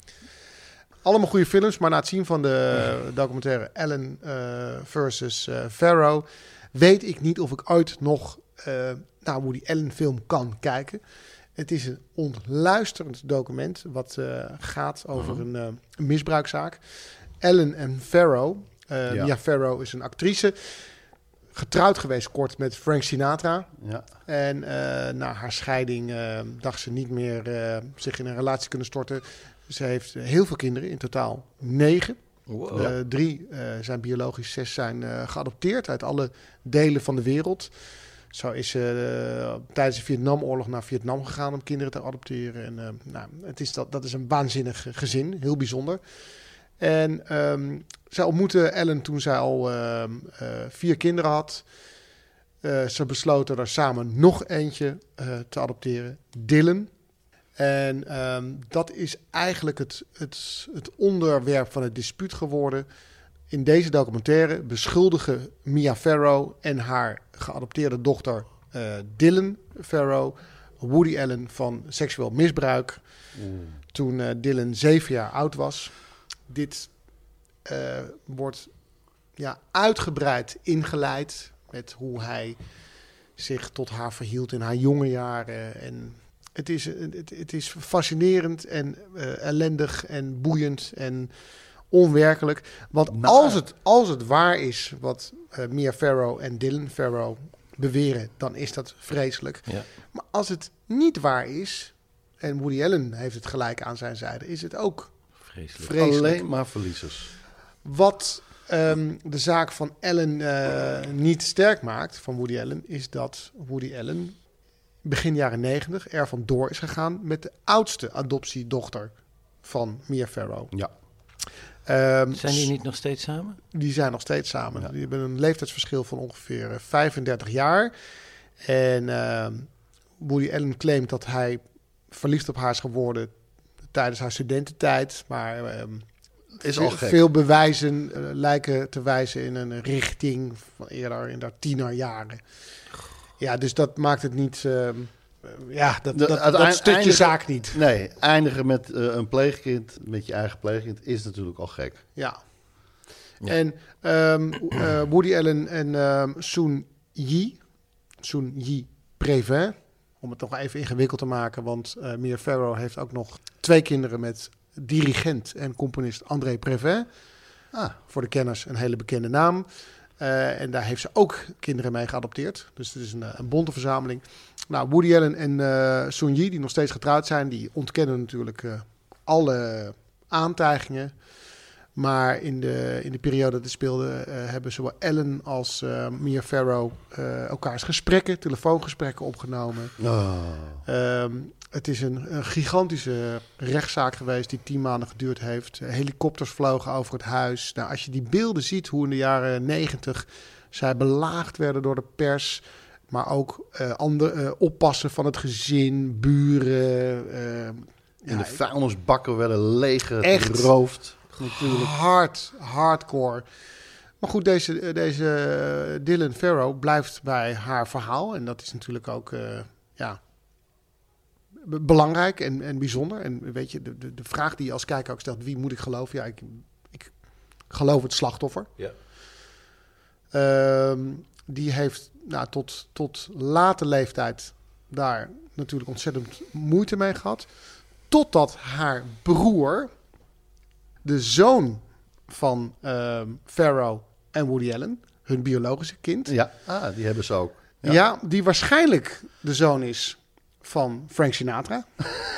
Allemaal goede films, maar na het zien van de documentaire Allen uh, versus uh, Pharaoh... weet ik niet of ik ooit nog uh, naar Woody Allen film kan kijken. Het is een ontluisterend document wat uh, gaat over een, uh, een misbruikzaak. Allen en Pharaoh. Uh, Ja. Mia Farrow is een actrice. Getrouwd geweest kort met Frank Sinatra. Ja. En uh, na haar scheiding uh, dacht ze niet meer uh, zich in een relatie kunnen storten. Ze heeft heel veel kinderen, in totaal negen. Wow. Uh, drie uh, zijn biologisch, zes zijn uh, geadopteerd uit alle delen van de wereld. Zo is ze uh, tijdens de Vietnamoorlog naar Vietnam gegaan om kinderen te adopteren. En, uh, nou, het is dat, dat is een waanzinnig gezin, heel bijzonder. En um, zij ontmoette Ellen toen zij al uh, uh, vier kinderen had. Uh, ze besloten er samen nog eentje uh, te adopteren, Dylan. En um, dat is eigenlijk het, het, het onderwerp van het dispuut geworden. In deze documentaire beschuldigen Mia Farrow en haar geadopteerde dochter uh, Dylan Farrow Woody Allen van seksueel misbruik. Mm. Toen uh, Dylan zeven jaar oud was. Dit uh, wordt ja, uitgebreid ingeleid met hoe hij zich tot haar verhield in haar jonge jaren. En het is, het, het is fascinerend en uh, ellendig en boeiend en onwerkelijk. Want Nou, als, het, als het waar is wat uh, Mia Farrow en Dylan Farrow beweren, dan is dat vreselijk. Ja. Maar als het niet waar is, en Woody Allen heeft het gelijk aan zijn zijde, is het ook Vreselijk. vreselijk. Alleen maar verliezers. Wat um, de zaak van Allen uh, niet sterk maakt, van Woody Allen, is dat Woody Allen begin jaren negentig er vandoor is gegaan met de oudste adoptiedochter van Mia Farrow. Ja. Um, Zijn die niet nog steeds samen? Die zijn nog steeds samen. Ja. Die hebben een leeftijdsverschil van ongeveer uh, vijfendertig jaar. En uh, Woody Allen claimt dat hij verliefd op haar is geworden tijdens haar studententijd. Maar uh, Is al veel, gek. veel bewijzen uh, lijken te wijzen in een richting van eerder in haar tienerjaren. Ja, dus dat maakt het niet... Uh, ja, dat, De- dat, het dat eind- stukje eindigen- zaak niet. Nee, eindigen met uh, een pleegkind, met je eigen pleegkind, is natuurlijk al gek. Ja. Ja. En um, uh, Woody Allen en um, Soon Yi, Soon Yi Previn, om het nog even ingewikkeld te maken, want uh, Mia Farrow heeft ook nog twee kinderen met dirigent en componist André Previn. Ah, Voor de kenners een hele bekende naam. Uh, en daar heeft ze ook kinderen mee geadopteerd. Dus het is een, een bonte verzameling. Nou, Woody Allen en uh, Soon Yi, die nog steeds getrouwd zijn, die ontkennen natuurlijk uh, alle aantijgingen. Maar in de, in de periode dat het speelde, uh, hebben zowel Ellen als uh, Mia Farrow uh, elkaars gesprekken, telefoongesprekken opgenomen. Oh. Um, het is een, een gigantische rechtszaak geweest die tien maanden geduurd heeft. Helikopters vlogen over het huis. Nou, als je die beelden ziet, hoe in de jaren negentig zij belaagd werden door de pers, maar ook uh, andere uh, oppassen van het gezin, buren. Uh, En ja, de vuilnisbakken werden leeg Echt. geroofd. Natuurlijk. Hard, hardcore. Maar goed, deze, deze Dylan Farrow blijft bij haar verhaal. En dat is natuurlijk ook uh, ja, b- belangrijk en, en bijzonder. En weet je, de, de, de vraag die je als kijker ook stelt, wie moet ik geloven? Ja, ik, ik geloof het slachtoffer. Ja. Um, die heeft nou, tot, tot late leeftijd daar natuurlijk ontzettend moeite mee gehad. Totdat haar broer, de zoon van uh, Farrow en Woody Allen, hun biologische kind. Ja, ah, die hebben ze ook. Ja. ja, die waarschijnlijk de zoon is van Frank Sinatra.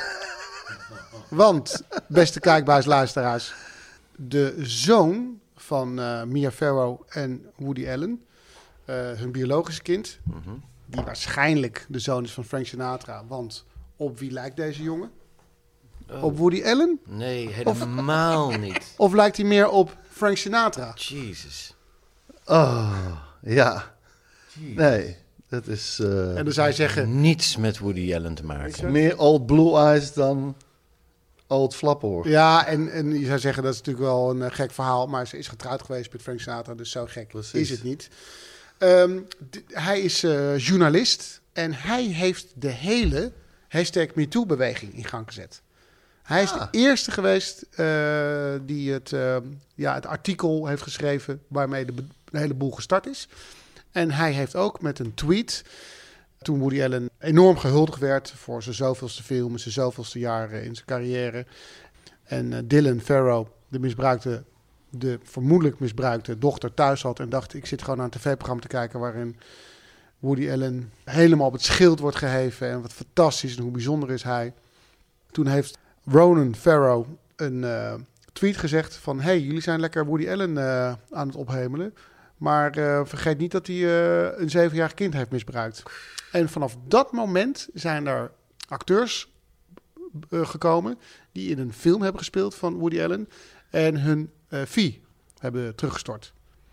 Want, beste kijkbuisluisteraars, de zoon van uh, Mia Farrow en Woody Allen, uh, hun biologische kind, mm-hmm. die waarschijnlijk de zoon is van Frank Sinatra. Want op wie lijkt deze jongen? Oh. Op Woody Allen? Nee, helemaal of, niet. Of lijkt hij meer op Frank Sinatra? Jezus. Oh, ja. Jeez. Nee, dat is... Uh, en dan zou je zeggen... Niets met Woody Allen te maken. Meer Old Blue Eyes dan Old Flapper. Ja, en, en je zou zeggen, dat is natuurlijk wel een uh, gek verhaal, maar ze is getrouwd geweest met Frank Sinatra, dus zo gek Precies. is het niet. Um, d- hij is uh, journalist en hij heeft de hele hashtag MeToo-beweging in gang gezet. Hij is ah. de eerste geweest uh, die het, uh, ja, het artikel heeft geschreven waarmee de, be- de hele boel gestart is. En hij heeft ook met een tweet, toen Woody Allen enorm gehuldigd werd voor zijn zoveelste film, zijn zoveelste jaren in zijn carrière. En uh, Dylan Farrow, de misbruikte, de vermoedelijk misbruikte dochter, thuis had en dacht, ik zit gewoon naar een tv-programma te kijken waarin Woody Allen helemaal op het schild wordt geheven en wat fantastisch en hoe bijzonder is hij. Toen heeft Ronan Farrow een uh, tweet gezegd van, hey, jullie zijn lekker Woody Allen uh, aan het ophemelen, maar uh, vergeet niet dat hij uh, een zevenjarig kind heeft misbruikt. En vanaf dat moment zijn er acteurs uh, gekomen die in een film hebben gespeeld van Woody Allen en hun uh, fee hebben teruggestort.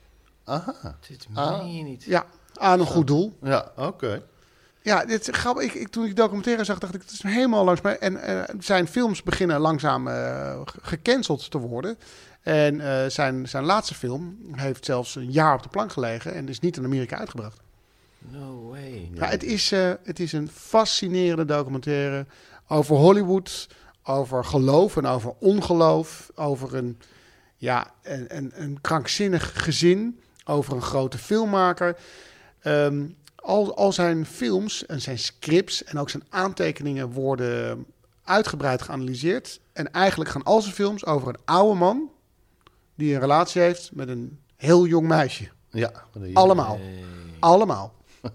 Aha. Dit meen je niet. Ja, aan een goed doel. Ja, oké. Okay. Ja, dit, ik, ik, toen ik documentaire zag, dacht ik, het is helemaal langs mij. En uh, zijn films beginnen langzaam uh, gecanceld te worden. En uh, zijn, zijn laatste film heeft zelfs een jaar op de plank gelegen en is niet in Amerika uitgebracht. No way. Nee. Ja, het, is, uh, het is een fascinerende documentaire over Hollywood, over geloof en over ongeloof, over een, ja, een, een, een krankzinnig gezin, over een grote filmmaker. Um, al, al zijn films en zijn scripts en ook zijn aantekeningen worden uitgebreid geanalyseerd. En eigenlijk gaan al zijn films over een oude man die een relatie heeft met een heel jong meisje. Ja. Allemaal. Nee. Allemaal.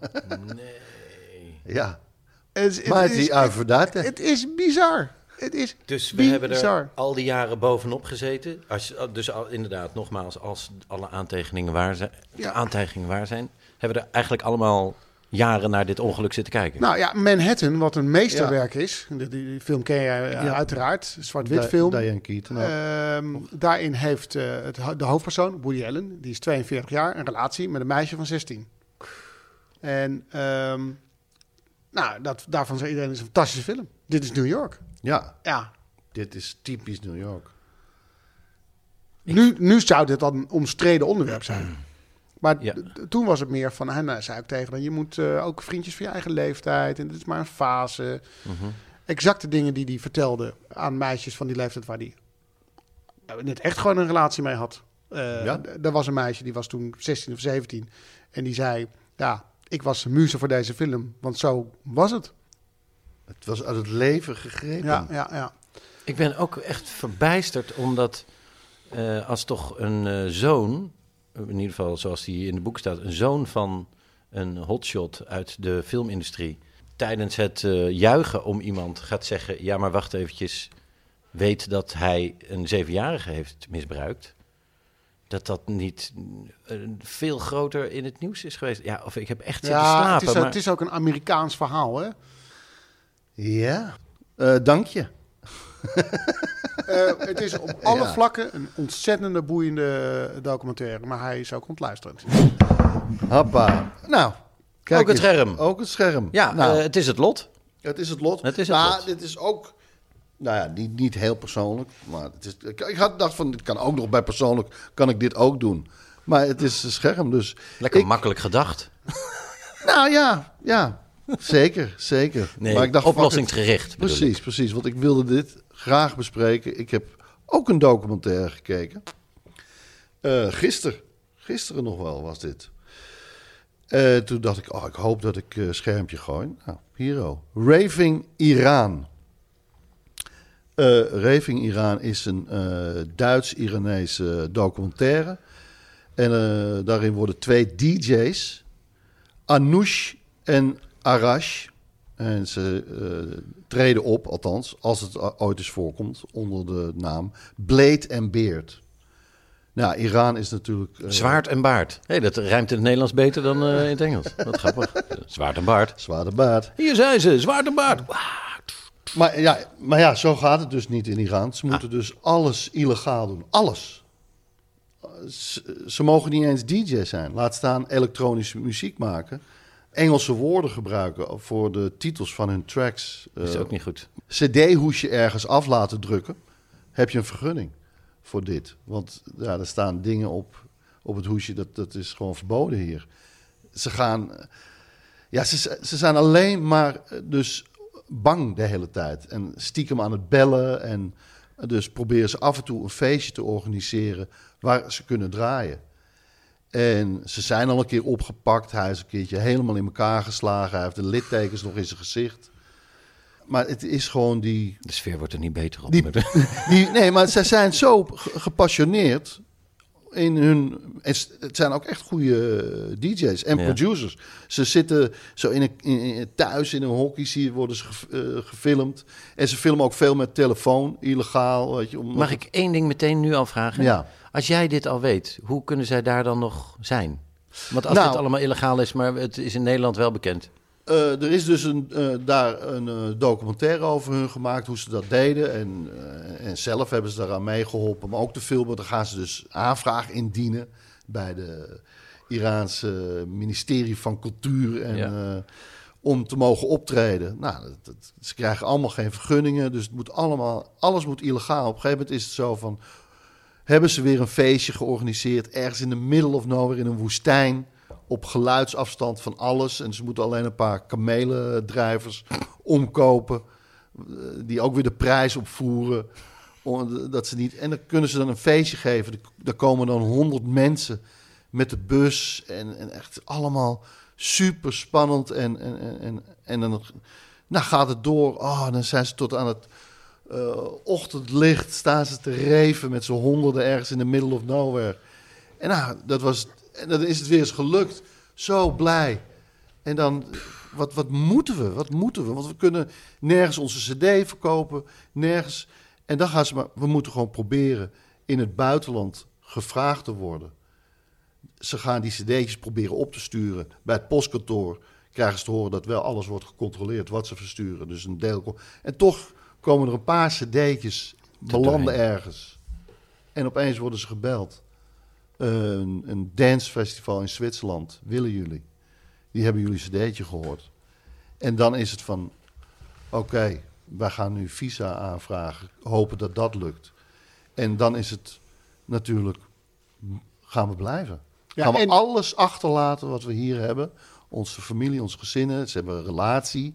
Nee. Ja. Het, het, maar het, het is, is het, het is bizar. Het is dus we bizar. hebben er al die jaren bovenop gezeten. Als, dus al, inderdaad, nogmaals, als alle aantekeningen waar zijn, ja. aantekeningen waar zijn, hebben we er eigenlijk allemaal jaren naar dit ongeluk zitten kijken. Nou ja, Manhattan, wat een meesterwerk ja. is. Die, die film ken je uh, ja. uiteraard. Zwart-wit film. Diane Keaton. Uh, daarin heeft uh, het, de hoofdpersoon, Woody Allen, die is tweeënveertig jaar, een relatie met een meisje van zestien. En um, nou, dat, daarvan zei iedereen, het is een fantastische film. Dit is New York. Ja. Ja. Dit is typisch New York. Nu, nu zou dit dan een omstreden onderwerp zijn. Maar ja. d- toen was het meer van, hij nou, zei ik tegen dan, je moet uh, ook vriendjes van je eigen leeftijd. En dit is maar een fase. Mm-hmm. Exacte dingen die hij vertelde aan meisjes van die leeftijd waar hij nou, net echt gewoon een relatie mee had. Uh, ja? d- er was een meisje, die was toen zestien of zeventien. En die zei, ja, ik was de muze voor deze film. Want zo was het. Het was uit het leven gegrepen. Ja, ja, ja. Ik ben ook echt verbijsterd, omdat uh, als toch een uh, zoon, in ieder geval zoals die in het boek staat, een zoon van een hotshot uit de filmindustrie, tijdens het uh, juichen om iemand gaat zeggen, ja maar wacht eventjes, weet dat hij een zevenjarige heeft misbruikt. dat dat niet uh, veel groter in het nieuws is geweest. Ja, of ik heb echt zitten Ja, slapen. het is, maar... het is ook een Amerikaans verhaal, hè? Ja, uh, dank je. Uh, het is op alle Ja. vlakken een ontzettende boeiende documentaire. Maar hij is ook ontluisterend. Hoppa. Nou, kijk Ook het eens. scherm. Ook het scherm. Ja, nou, uh, het is het lot. het is het lot. Het is het nou, lot. dit is ook, nou ja, niet, niet heel persoonlijk. Maar het is, ik, ik had gedacht van, het kan ook nog bij persoonlijk, kan ik dit ook doen. Maar het is een scherm, dus... Lekker ik, makkelijk gedacht. Nou ja, ja, zeker, zeker. Nee, maar ik dacht, fuck oplossingsgericht. it. bedoel ik. Precies, precies. Want ik wilde dit graag bespreken. Ik heb ook een documentaire gekeken. Uh, gisteren, gisteren nog wel was dit. Uh, toen dacht ik, oh, ik hoop dat ik uh, schermpje gooi. Nou, hier ook. Raving Iran. Uh, Raving Iran is een uh, Duits-Iranese documentaire. En uh, daarin worden twee D J's, Anoush en Arash. En ze uh, treden op, althans, als het ooit eens voorkomt, onder de naam Blade and Beard. Nou, Iran is natuurlijk... Uh, Zwaard en baard. Hey, dat rijmt in het Nederlands beter dan uh, in het Engels. Wat grappig. Zwaard en baard. Zwarte baard. Hier zijn ze, zwaard en baard. Maar ja, maar ja, zo gaat het dus niet in Iran. Ze moeten ah. dus alles illegaal doen. Alles. Ze, ze mogen niet eens D J zijn. Laat staan elektronische muziek maken. Engelse woorden gebruiken voor de titels van hun tracks. Dat is ook niet goed. C D-hoesje ergens af laten drukken. Heb je een vergunning voor dit? Want ja, er staan dingen op, op het hoesje. Dat, dat is gewoon verboden hier. Ze gaan... Ja, ze, ze zijn alleen maar dus bang de hele tijd. En stiekem aan het bellen. En dus proberen ze af en toe een feestje te organiseren waar ze kunnen draaien. En ze zijn al een keer opgepakt. Hij is een keertje helemaal in elkaar geslagen. Hij heeft de littekens nog in zijn gezicht. Maar het is gewoon die... De sfeer wordt er niet beter op. Die, die, nee, maar zij zijn zo gepassioneerd in hun... Het zijn ook echt goede D J's en ja. producers. Ze zitten zo in een, in, thuis in een hockey, zie, worden ze ge, uh, gefilmd. En ze filmen ook veel met telefoon, illegaal. Weet je, om Mag ik één ding meteen nu al vragen? Ja. Als jij dit al weet, hoe kunnen zij daar dan nog zijn? Want als nou, dit allemaal illegaal is, maar het is in Nederland wel bekend. Uh, er is dus een, uh, daar een uh, documentaire over hun gemaakt, hoe ze dat deden. En, uh, en zelf hebben ze daaraan meegeholpen om ook te filmen. Dan gaan ze dus aanvraag indienen bij de Iraanse ministerie van Cultuur. En, ja. uh, om te mogen optreden. Nou, dat, dat, ze krijgen allemaal geen vergunningen. Dus het moet allemaal, alles moet illegaal. Op een gegeven moment is het zo van... Hebben ze weer een feestje georganiseerd ergens in de middle of nowhere in een woestijn... op geluidsafstand van alles. En ze moeten alleen een paar kamelendrijvers omkopen... die ook weer de prijs opvoeren. Dat ze niet, en dan kunnen ze dan een feestje geven. Daar komen dan honderd mensen met de bus. En, en echt allemaal super spannend. En, en, en, en dan nou gaat het door. Oh, dan zijn ze tot aan het... Uh, ochtendlicht staan ze te reven met z'n honderden ergens in de middle of nowhere. En nou, dat was, en dan is het weer eens gelukt. Zo blij. En dan, wat, wat moeten we? Wat moeten we? Want we kunnen nergens onze cd verkopen, nergens. En dan gaan ze maar, we moeten gewoon proberen in het buitenland gevraagd te worden. Ze gaan die cd'tjes proberen op te sturen. Bij het postkantoor krijgen ze te horen dat wel alles wordt gecontroleerd wat ze versturen. Dus een deel. En toch komen er een paar cd'tjes, belanden ergens. En opeens worden ze gebeld. Uh, een, een dancefestival in Zwitserland, willen jullie? Die hebben jullie cd'tje gehoord. En dan is het van, oké, okay, wij gaan nu visa aanvragen, hopen dat dat lukt. En dan is het natuurlijk, gaan we blijven. Ja, gaan we en... alles achterlaten wat we hier hebben. Onze familie, onze gezinnen, ze hebben een relatie.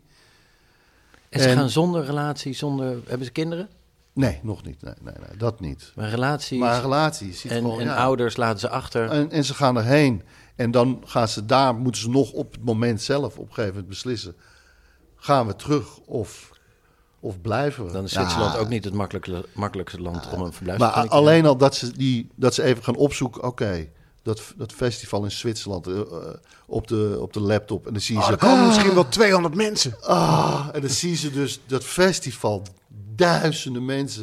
En ze en... gaan zonder relatie, zonder... Hebben ze kinderen? Nee, nog niet. Nee, nee, nee, dat niet. Maar relaties... Maar relaties. En, gewoon, en ja. ouders laten ze achter. En, en ze gaan erheen. En dan gaan ze daar, moeten ze nog op het moment zelf op een gegeven moment beslissen. Gaan we terug of, of blijven we? Dan is Zwitserland ja. ook niet het makkelijkste, makkelijkste land ja. om een verblijf te Maar alleen al dat ze, die, dat ze even gaan opzoeken, oké... Okay, Dat, dat festival in Zwitserland uh, op, de, op de laptop. En dan zie je oh, ze... Er komen ah, misschien wel tweehonderd mensen. Ah, en dan zie je ze dus dat festival. Duizenden mensen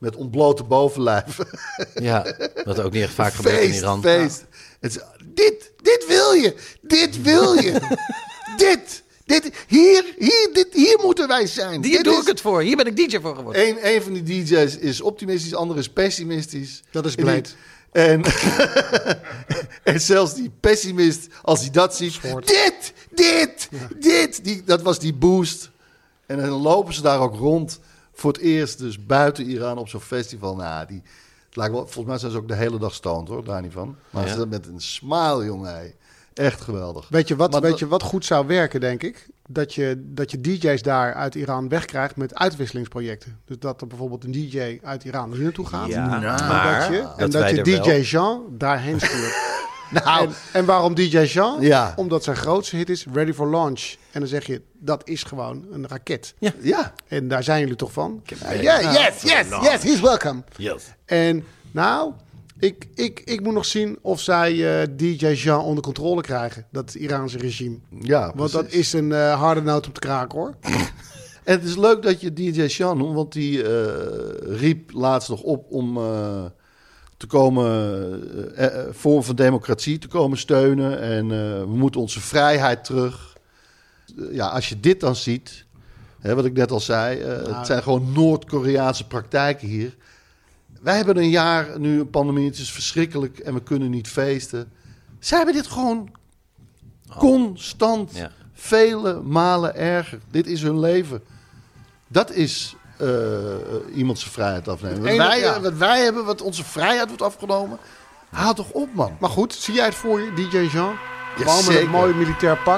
met ontblote bovenlijven. Ja, wat ook niet echt vaak gebeurt in Feest, Iran. feest. Het is, dit, dit wil je. Dit wil je. dit, dit, hier, hier, dit, hier moeten wij zijn. Hier Dit doe is- ik het voor. Hier ben ik D J voor geworden. Eén een van die D J's is optimistisch, de andere is pessimistisch. Dat is En die- Blade. En, en zelfs die pessimist, als hij dat ziet... Dit, dit, dit. Die, dat was die boost. En dan lopen ze daar ook rond voor het eerst. Dus buiten Iran op zo'n festival. Nou, die, het lijkt wel, volgens mij zijn ze ook de hele dag stoned, hoor. Daar niet van. Maar Ja. ze met een smile, jongen. Hey. Echt geweldig. Weet je, wat, Maar weet dat- je wat goed zou werken, denk ik? Dat je, dat je D J's daar uit Iran wegkrijgt met uitwisselingsprojecten. Dus dat er bijvoorbeeld een D J uit Iran hier naartoe gaat. Ja, en maar dat je, dat en dat wij je er D J wel- Jean daarheen stuurt. Nou, en, en waarom D J Jean? Ja. Omdat zijn grootste hit is Ready for Launch. En dan zeg je, dat is gewoon een raket. ja. En daar zijn jullie toch van? Ja, Ja, yes, yes, yes, he's welcome. Yes. En nou, ik, ik, ik moet nog zien of zij eh, D J Jean onder controle krijgen. Dat Iraanse regime. Ja, Want dat precies. is een eh, harde noot om te kraken, hoor. En het is leuk dat je D J Sean noemt, want die eh, riep laatst nog op om eh, te komen, eh, eh, vorm van democratie te komen steunen. En eh, we moeten onze vrijheid terug. Eh, ja, als je dit dan ziet, hè, wat ik net al zei, eh, het zijn gewoon Noord-Koreaanse praktijken hier. Wij hebben een jaar nu een pandemie, het is verschrikkelijk en we kunnen niet feesten. Zij hebben dit gewoon constant, Ja. vele malen erger. Dit is hun leven. Dat is eh, iemand zijn vrijheid afnemen. Wat Eén- wij, ja. wat wij hebben, wat onze vrijheid wordt afgenomen. Houd toch op, man. Maar goed, zie jij het voor je, D J Jean? Gewoon met zeker. een mooi militair pak.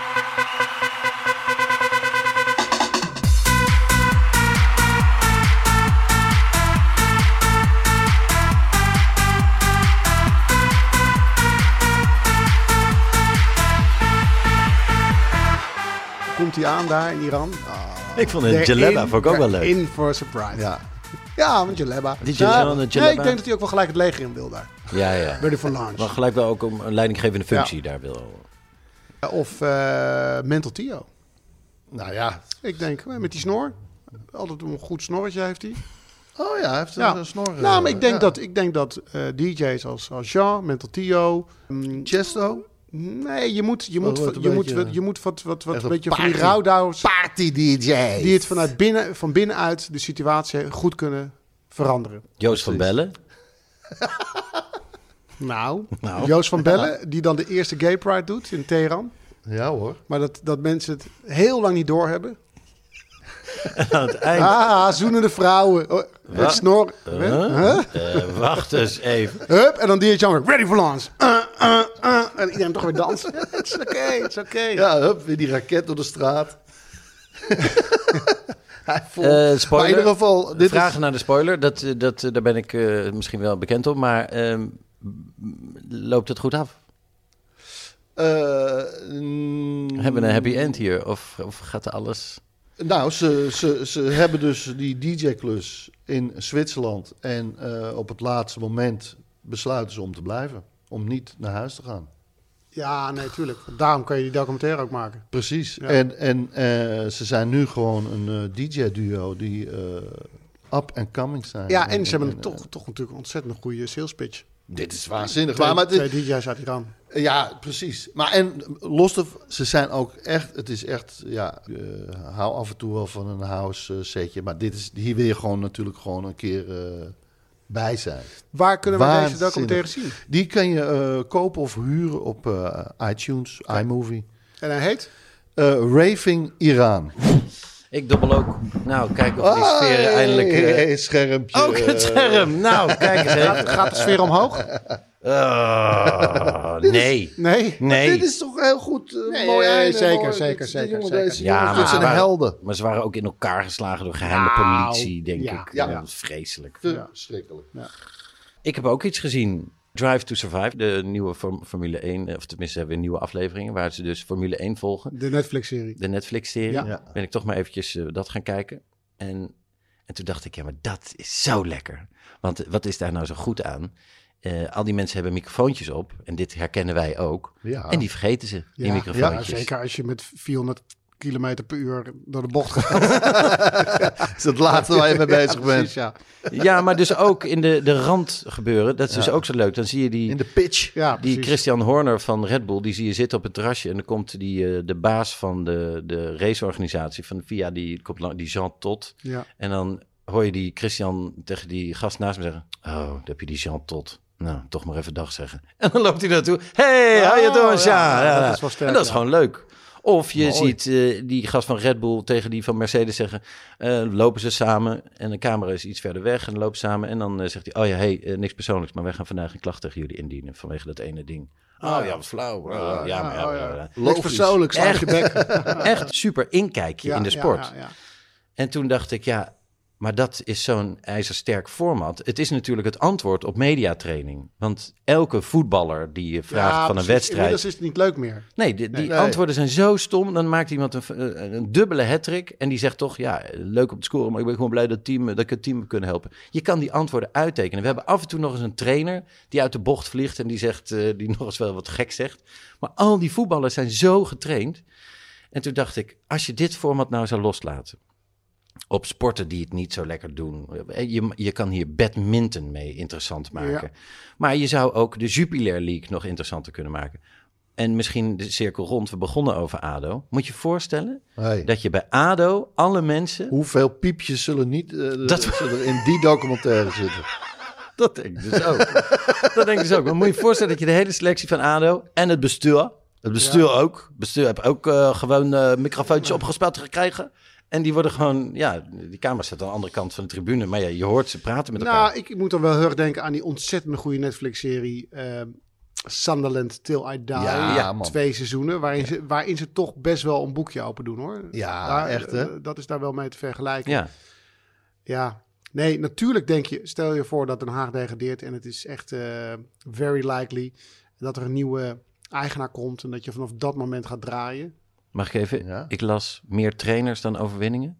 Komt hij aan daar in Iran? Ik vond een They're Jaleba in- vond ik ook wel they're leuk. In for a surprise. Ja. Ja, want Jaleba. Die Ja, Jean, een nee, Jaleba. ik denk dat hij ook wel gelijk het leger in wil daar. Ja, ja. Ready for launch. Maar gelijk wel ook om een leidinggevende functie daar wil. Of eh Mental Tio. Nou ja. Ik denk, eh, met die snor. Altijd een goed snorretje heeft hij. Oh ja, hij heeft Ja. een snor. eh, Nou, maar ik denk ja. dat, ik denk dat eh, D J's als, als Jean, Mental Tio... mm, Chesto. nee, je moet, je moet, Oh, wat wat- een je moet, beetje- wat- je moet wat, wat, wat echt een een beetje van die party- rouwdouwers... Party D J. die het vanuit binnen, van binnenuit de situatie goed kunnen veranderen. Joost van Bellen. Nou, Nou. Joost van Bellen, die dan de eerste Gay Pride doet in Teheran. Ja hoor. Maar dat, dat mensen het heel lang niet doorhebben. Aan het eind. Ah, zoenende vrouwen. Oh, met snor. Huh? Eh, wacht eens even. Hup, en dan die het jammer. Ready for launch. Uh, uh, uh. En iedereen toch weer dansen. Het is oké, het is oké. Ja, hup, weer die raket door de straat. Hij voelt- Eh, maar spoiler. in ieder geval, dit Vragen is... naar de spoiler. Dat, eh, dat, eh, daar ben ik eh, misschien wel bekend op. Maar ehm, loopt het goed af? eh, mm, Hebben we een happy end hier? Of, of gaat er alles... Nou, ze, ze, ze hebben dus die D J-klus in Zwitserland. En eh, op het laatste moment besluiten ze om te blijven. Om niet naar huis te gaan. Ja, nee, tuurlijk. Daarom kan je die documentaire ook maken. Precies. Ja. En, en eh, ze zijn nu gewoon een eh, D J-duo die eh, up and coming zijn. Ja, en ze hebben en, toch, toch natuurlijk een ontzettend goede sales pitch. Dit is waanzinnig. Twee, Maar, maar dit- twee D J's uit Iran. Ja, precies. Maar en los ervan, ze zijn ook echt, het is echt, ja, uh, hou af en toe wel van een house uh, setje. Maar dit is, hier wil je gewoon natuurlijk gewoon een keer uh, bij zijn. Waar kunnen we deze Waanzinnig. documentaire zien? Die kan je uh, kopen of huren op uh, iTunes, iMovie. En hij heet? Uh, Raving Iran. Ik dobbel ook. Nou, kijk of die sfeer Hey, eindelijk... eh, hey, schermpje. Ook het scherm. Nou, kijk eens even. Gaat de sfeer omhoog? Oh, nee. Nee. Nee. Dit is toch heel goed. Uh, Nee, mooi einde, zeker, mooi. zeker, Dit- zeker, jongen, zeker. Deze Ja, jongens, maar dit zijn ze waren- helden. Maar ze waren ook in elkaar geslagen door geheime Nou, politie, denk ja. ik. Ja. Ja. Vreselijk. Verschrikkelijk. Ik heb ook iets gezien. Drive to Survive, de nieuwe Form- Formule één, of tenminste hebben we een nieuwe afleveringen, waar ze dus Formule één volgen. De Netflix-serie. De Netflix-serie. Ja. Ja. Ben ik toch maar eventjes uh, dat gaan kijken. En, en toen dacht ik, ja, maar dat is zo lekker. Want wat is daar nou zo goed aan? Uh, al die mensen hebben microfoontjes op. En dit herkennen wij ook. Ja. En die vergeten ze, die Ja, microfoontjes. ja, zeker als je met vierhonderd kilometer per uur door de bocht gaat. Dat is het laatste waar je mee bezig Ja, bent. precies, ja. Ja, maar dus ook in de, de rand gebeuren. Dat is dus ook zo leuk. Dan zie je die, In de pitch. Ja, die precies. Christian Horner van Red Bull. Die zie je zitten op het terrasje. En dan komt die, uh, de baas van de, de raceorganisatie van V I A. Die, komt lang, die Jean Todt. Ja. En dan hoor je die Christian tegen die gast naast me zeggen... Oh, daar heb je die Jean Todt. Nou, toch maar even dag zeggen. En dan loopt hij naartoe. Hey, how you doing, Oh, Jean? ja, Ja, dat ja. is wel sterk, en dat is ja. gewoon leuk. Of je Mooi. ziet uh, die gast van Red Bull tegen die van Mercedes zeggen... Uh, lopen ze samen en de camera is iets verder weg en dan lopen ze samen. En dan uh, zegt hij, oh ja, hey, uh, niks persoonlijks, maar wij gaan vandaag een klacht tegen jullie indienen vanwege dat ene ding. Oh, ja, wat flauw. Uh, ja, ja, maar ja, oh, ja, ja. ja. Niks persoonlijk, sla je bek. Echt super inkijkje Ja, in de ja, sport. ja, ja. En toen dacht ik, ja, maar dat is zo'n ijzersterk format. Het is natuurlijk het antwoord op mediatraining. Want elke voetballer die je vraagt Ja, van een precies. wedstrijd... Inmiddels is het niet leuk meer. Nee, die, die Nee. antwoorden zijn zo stom. Dan maakt iemand een, een dubbele hattrick en die zegt toch... ja, leuk om te scoren, maar ik ben gewoon blij dat, het team, dat ik het team heb kunnen helpen. Je kan die antwoorden uittekenen. We hebben af en toe nog eens een trainer die uit de bocht vliegt... en die, zegt, uh, die nog eens wel wat gek zegt. Maar al die voetballers zijn zo getraind. En toen dacht ik, als je dit format nou zou loslaten... op sporten die het niet zo lekker doen. Je, je kan hier badminton mee interessant maken. Ja. Maar je zou ook de Jupiler League nog interessanter kunnen maken. En misschien de cirkel rond, we begonnen over ADO. Moet je je voorstellen Hey. dat je bij ADO alle mensen... Hoeveel piepjes zullen niet uh, Dat- zullen er in die documentaire zitten? Dat denk ik dus ook. dat denk ik dus ook. Maar moet je je voorstellen dat je de hele selectie van ADO en het bestuur... Het bestuur ook. Het bestuur heb ook uh, gewoon uh, microfoontjes opgespeeld gekregen... En die worden gewoon, ja, die camera staat aan de andere kant van de tribune. Maar ja, je hoort ze praten met elkaar. Nou, ik moet dan wel heel erg denken aan die ontzettend goede Netflix-serie uh, Sunderland Till I Die. Ja, man. Twee seizoenen, waarin ze, waarin ze toch best wel een boekje open doen, hoor. Ja, Daar, echt, hè? uh, dat is daar wel mee te vergelijken. Ja, Ja. Nee, natuurlijk denk je, stel je voor dat Den Haag degradeert en het is echt uh, very likely dat er een nieuwe eigenaar komt en dat je vanaf dat moment gaat draaien. mag ik even? Ja. Ik las meer trainers dan overwinningen.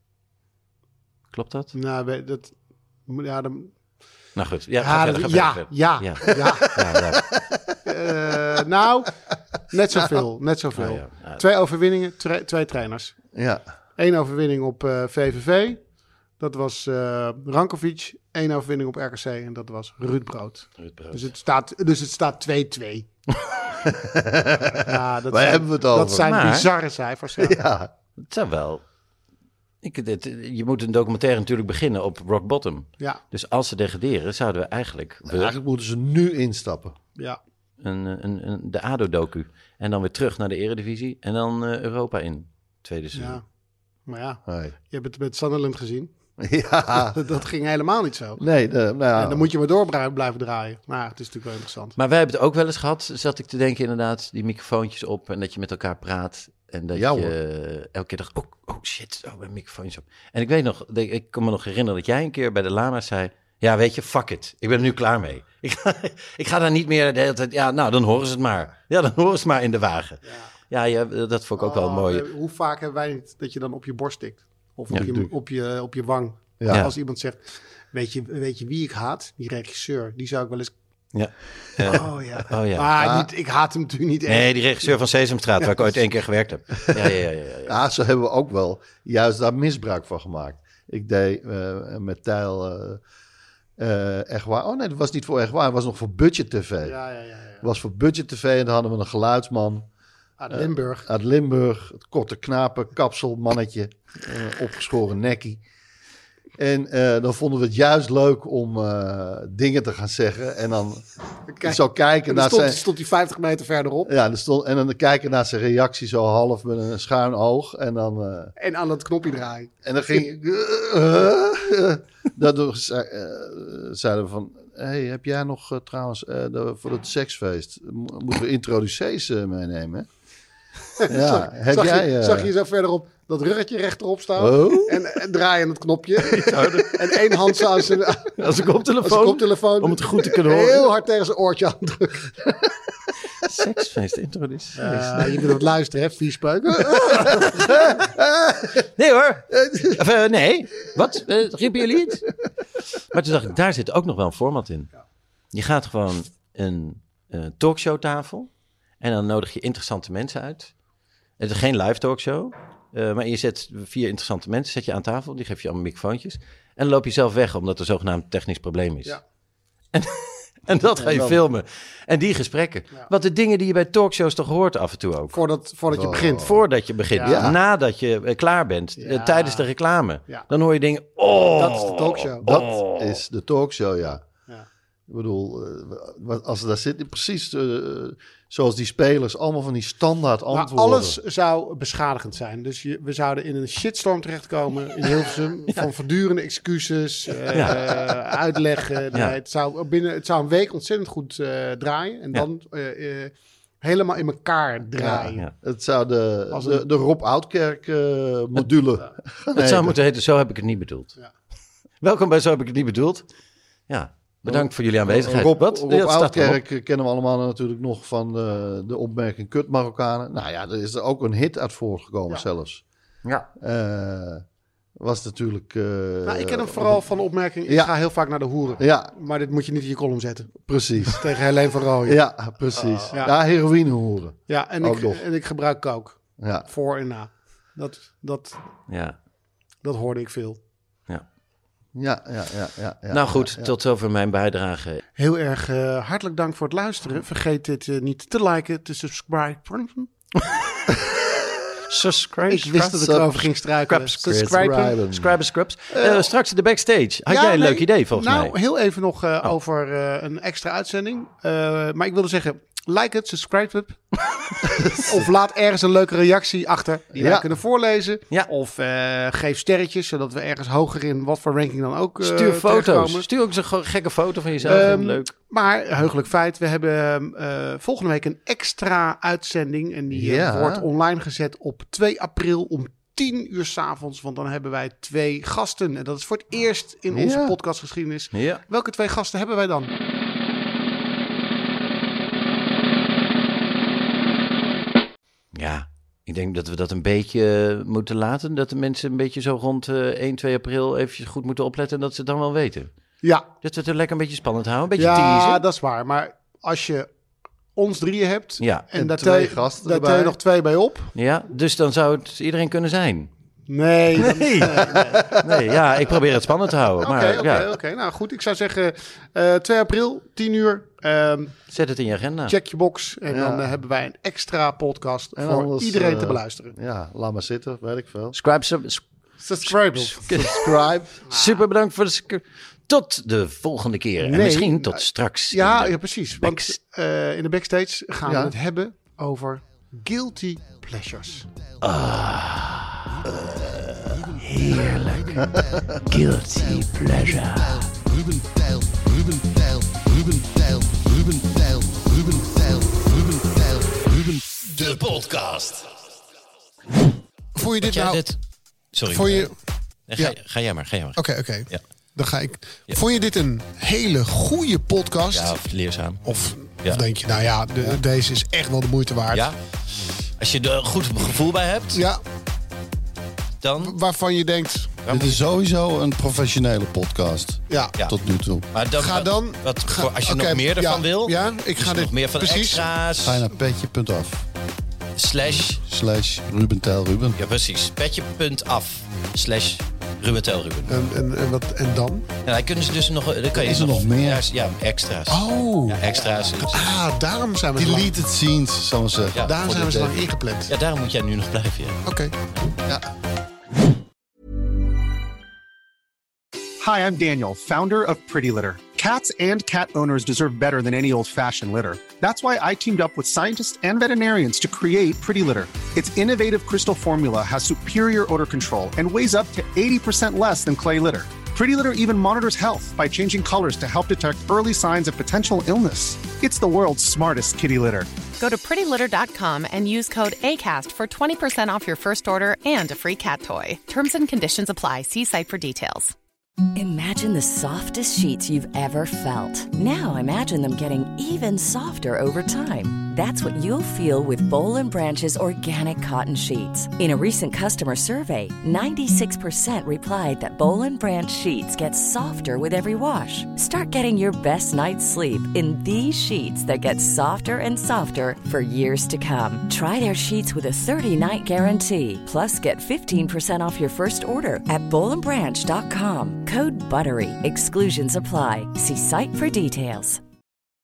Klopt dat? Nou, we- dat... Ja, dan, Nou goed, ja, ja, ga dat- verder, ga ja, verder, ja, Ja. ja. Ja, ja. Uh, nou, net zoveel, net zoveel. Nou ja, ja. Twee overwinningen, tre- twee trainers. Ja. Eén overwinning op uh, V V V, dat was uh, Rankovic. Eén overwinning op R K C en dat was Ruud Brood. Ruud Brood. Dus het staat, dus het staat twee-twee. ja, dat Waar zijn, hebben we het over? Dat zijn Maar- bizarre cijfers. Ja. Ja. Het zou wel... Ik, dit, je moet een documentaire natuurlijk beginnen op rock bottom. Ja, Dus als ze degraderen, zouden we eigenlijk... we- Eigenlijk moeten ze nu instappen. ja. een, een, een, de ADO-docu. En dan weer terug naar de Eredivisie. En dan uh, Europa in. Tweede seizoen. ja. Maar ja, Hey. je hebt het met Sunderland gezien. Ja. Dat ging helemaal niet zo. Nee, de, nou ja. En dan moet je maar door bra- blijven draaien. Maar ja, het is natuurlijk wel interessant. Maar wij hebben het ook wel eens gehad, zat ik te denken inderdaad, die microfoontjes op en dat je met elkaar praat. En dat Ja, je hoor. uh, elke keer dacht, oh, oh shit, oh, mijn microfoontjes op. En ik weet nog, ik, ik kan me nog herinneren dat jij een keer bij de Lama's zei, ja weet je, fuck it, ik ben er nu klaar mee. Ik ga, ik ga daar niet meer de hele tijd, ja nou dan horen ze het maar. Ja, dan horen ze het maar in de wagen. Ja, ja, ja dat vond ik ook wel Oh, mooi. eh, Hoe vaak hebben wij niet dat je dan op je borst tikt? Of op, Ja, je, natuurlijk. op, je, op je wang. Ja. Als iemand zegt, weet je, weet je wie ik haat? Die regisseur. Die zou ik wel eens... Ja. Oh ja. Oh, ja. Maar Ah. niet, ik haat hem natuurlijk niet echt. Nee, die regisseur van Sesamstraat, waar ik ooit één keer gewerkt heb. Ja, ja, ja, ja, ja. Ja, zo hebben we ook wel juist daar misbruik van gemaakt. Ik deed uh, met Tijl uh, uh, echt waar. Oh nee, dat was niet voor echt waar. Het was nog voor Budget T V. Ja, ja, ja. ja. Het was voor Budget T V en dan hadden we een geluidsman Uit Limburg. uit Limburg. Het korte knapen, kapsel, mannetje, uh, opgeschoren nekkie. En uh, dan vonden we het juist leuk om uh, dingen te gaan zeggen. En dan Kijk, zo kijken en dan naar stond, zijn... stond hij vijftig meter verderop. Ja, dan stond, en dan kijken naar zijn reactie zo half met een schuin oog. En dan... Uh, En aan het knopje draaien. En dan ging ik... Uh, uh, daardoor zei, uh, zeiden we van... Hey, heb jij nog uh, trouwens uh, de, voor het seksfeest... mo- moeten we introducees uh, meenemen? Ja, zag, heb zag jij... je, uh, zag je zo verderop dat ruggetje rechterop staan. Oh? En, en draaien het knopje. en één hand zo aan zijn, aan Als een zijn koptelefoon, koptelefoon. om het goed te kunnen horen. Heel hard tegen zijn oortje aan drukken. Seksfeest, introduceer. Uh, je moet het luisteren, hè, viespeuk. Nee hoor. Of, uh, nee. Wat? Uh, riepen jullie iets? Maar toen dacht ik, daar zit ook nog wel een format in. Je gaat gewoon een uh, talkshowtafel en dan nodig je interessante mensen uit. Het is geen live talkshow. Uh, maar je zet vier interessante mensen zet je aan tafel. Die geef je allemaal microfoontjes. En dan loop je zelf weg, omdat er zogenaamd technisch probleem is. Ja. En, en dat ga je dan filmen. En die gesprekken. Ja. Wat de dingen die je bij talkshows toch hoort af en toe ook. Voordat, voordat je oh. begint. Voordat je begint. Ja. Nadat je uh, klaar bent. Ja. Uh, tijdens de reclame. Ja. Dan hoor je dingen. Oh, dat is de talkshow. Dat oh. is de talkshow, ja. ja. Ik bedoel, uh, als er daar zit, precies uh, zoals die spelers, allemaal van die standaard antwoorden. Maar alles zou beschadigend zijn. Dus je, we zouden in een shitstorm terechtkomen in Hilversum. ja. Van voortdurende excuses, uh, ja. uh, uitleggen. Ja. Het, zou binnen, het zou een week ontzettend goed uh, draaien. En dan uh, uh, helemaal in elkaar draaien. Ja, ja. Het zou de, een... de, de Rob Oudkerk uh, module... Het, het zou moeten heten, zo heb ik het niet bedoeld. Ja. Welkom bij Zo heb ik het niet bedoeld. Ja. Bedankt voor jullie aanwezigheid. Rob, Wat? Rob Oudkerk kennen we allemaal natuurlijk nog van de, de opmerking kut Marokkanen. Nou ja, er is er ook een hit uit voortgekomen ja. zelfs. Ja. Uh, was natuurlijk... Uh, nou, ik ken hem vooral van de opmerking, ik ja. ga heel vaak naar de hoeren. Ja. Maar dit moet je niet in je column zetten. Precies. Tegen Helene van Rooyen. Ja, precies. Uh, ja, ja heroïne hoeren. Ja, en ik, en ik gebruik coke. Ja. Voor en na. Dat, dat, ja. dat hoorde ik veel. Ja, ja, ja, ja, ja. Nou goed, ja, ja. tot zover mijn bijdrage. Heel erg uh, hartelijk dank voor het luisteren. Vergeet dit uh, niet te liken, te subscriben. Subscribe. Ik wist dat ik erover ging struikelen. Subscriben. Subscribe, scrubs. Uh, straks de backstage. Had ja, jij een nee, leuk idee volgens nou, mij? Nou, heel even nog uh, oh. over uh, een extra uitzending. Uh, maar ik wilde zeggen, like het, subscribe het. Of laat ergens een leuke reactie achter die ja. wij kunnen voorlezen. Ja. Of uh, geef sterretjes, zodat we ergens hoger in wat voor ranking dan ook uh, Stuur foto's. Stuur ook zo'n gekke foto van jezelf. Um, leuk. Maar, heugelijk feit, we hebben uh, volgende week een extra uitzending. En die ja. uh, wordt online gezet op twee april om tien uur 's avonds. Want dan hebben wij twee gasten. En dat is voor het eerst in onze ja. podcastgeschiedenis. Ja. Welke twee gasten hebben wij dan? Ja, ik denk dat we dat een beetje moeten laten. Dat de mensen een beetje zo rond uh, één, twee april eventjes goed moeten opletten. En dat ze het dan wel weten. Ja. Dat we het er lekker een beetje spannend houden. Een beetje ja, teasen. Dat is waar. Maar als je ons drieën hebt. Ja. En, en daar twee tel, gasten daar tel je nog twee bij op. Ja, dus dan zou het iedereen kunnen zijn. Nee. Nee. nee, nee. nee ja, ik probeer het spannend te houden. Oké, okay, oké, okay, ja. okay. Nou goed, ik zou zeggen uh, twee april, tien uur. Um, Zet het in je agenda. Check je box. En ja. dan uh, hebben wij een extra podcast en voor anders, iedereen uh, te beluisteren. Ja, laat maar zitten, weet ik veel. Subscribe. Sub, subscribe. Subscribe. Super bedankt voor de... Tot de volgende keer. Nee, en misschien tot straks. Ja, ja precies. Want uh, in de backstage gaan ja. we het hebben over guilty pleasures. Ah, uh, heerlijk. Guilty pleasure. Ruben Tijl, Ruben Tijl, Ruben Tijl, Ruben Tijl, Ruben Tijl, Ruben Tijl, Ruben... De podcast. Vond je dit nou... Dit... Sorry. Vond je... nee, ga, ja. ga jij maar, ga jij maar. Oké, okay, oké. Okay. Ja. Dan ga ik. Ja. Vond je dit een hele goede podcast? Ja, of leerzaam. Of, ja. of denk je, nou ja, de, ja, deze is echt wel de moeite waard. Ja. Als je er een goed gevoel bij hebt. Ja. Dan. Waarvan je denkt. Dit is sowieso een professionele podcast. Ja. ja. Tot nu toe. Maar dan, ga dan. Wat, ga, als je okay, nog meer ervan ja, wil. Ja, ik ga dit. Nog meer van precies. extra's. Ga je naar petje punt af. Slash. Slash Ruben Tijl Ruben. Ja, precies. Petje punt af. Slash. Ruben Tijl Ruben. En, en, en, wat, en dan? Ja, dan kunnen ze dus nog... Dan kan je is er nog, nog meer? Ja, extra's. Oh. Ja, extra's. Ah, daarom zijn we... Deleted scenes, zal ik zeggen. Ja, daarom zijn we zo lang ingepland. Ja, daarom moet jij nu nog blijven. Ja. Oké. Okay. Ja. Hi, I'm Daniel, founder of Pretty Litter. Cats and cat owners deserve better than any old-fashioned litter. That's why I teamed up with scientists and veterinarians to create Pretty Litter. Its innovative crystal formula has superior odor control and weighs up to eighty percent less than clay litter. Pretty Litter even monitors health by changing colors to help detect early signs of potential illness. It's the world's smartest kitty litter. Go to pretty litter dot com and use code ACAST for twenty percent off your first order and a free cat toy. Terms and conditions apply. See site for details. Imagine the softest sheets you've ever felt. Now imagine them getting even softer over time. That's what you'll feel with Bowl and Branch's organic cotton sheets. In a recent customer survey, ninety-six percent replied that Bowl and Branch sheets get softer with every wash. Start getting your best night's sleep in these sheets that get softer and softer for years to come. Try their sheets with a thirty-night guarantee. Plus, get fifteen percent off your first order at bowl and branch dot com. Code BUTTERY. Exclusions apply. See site for details.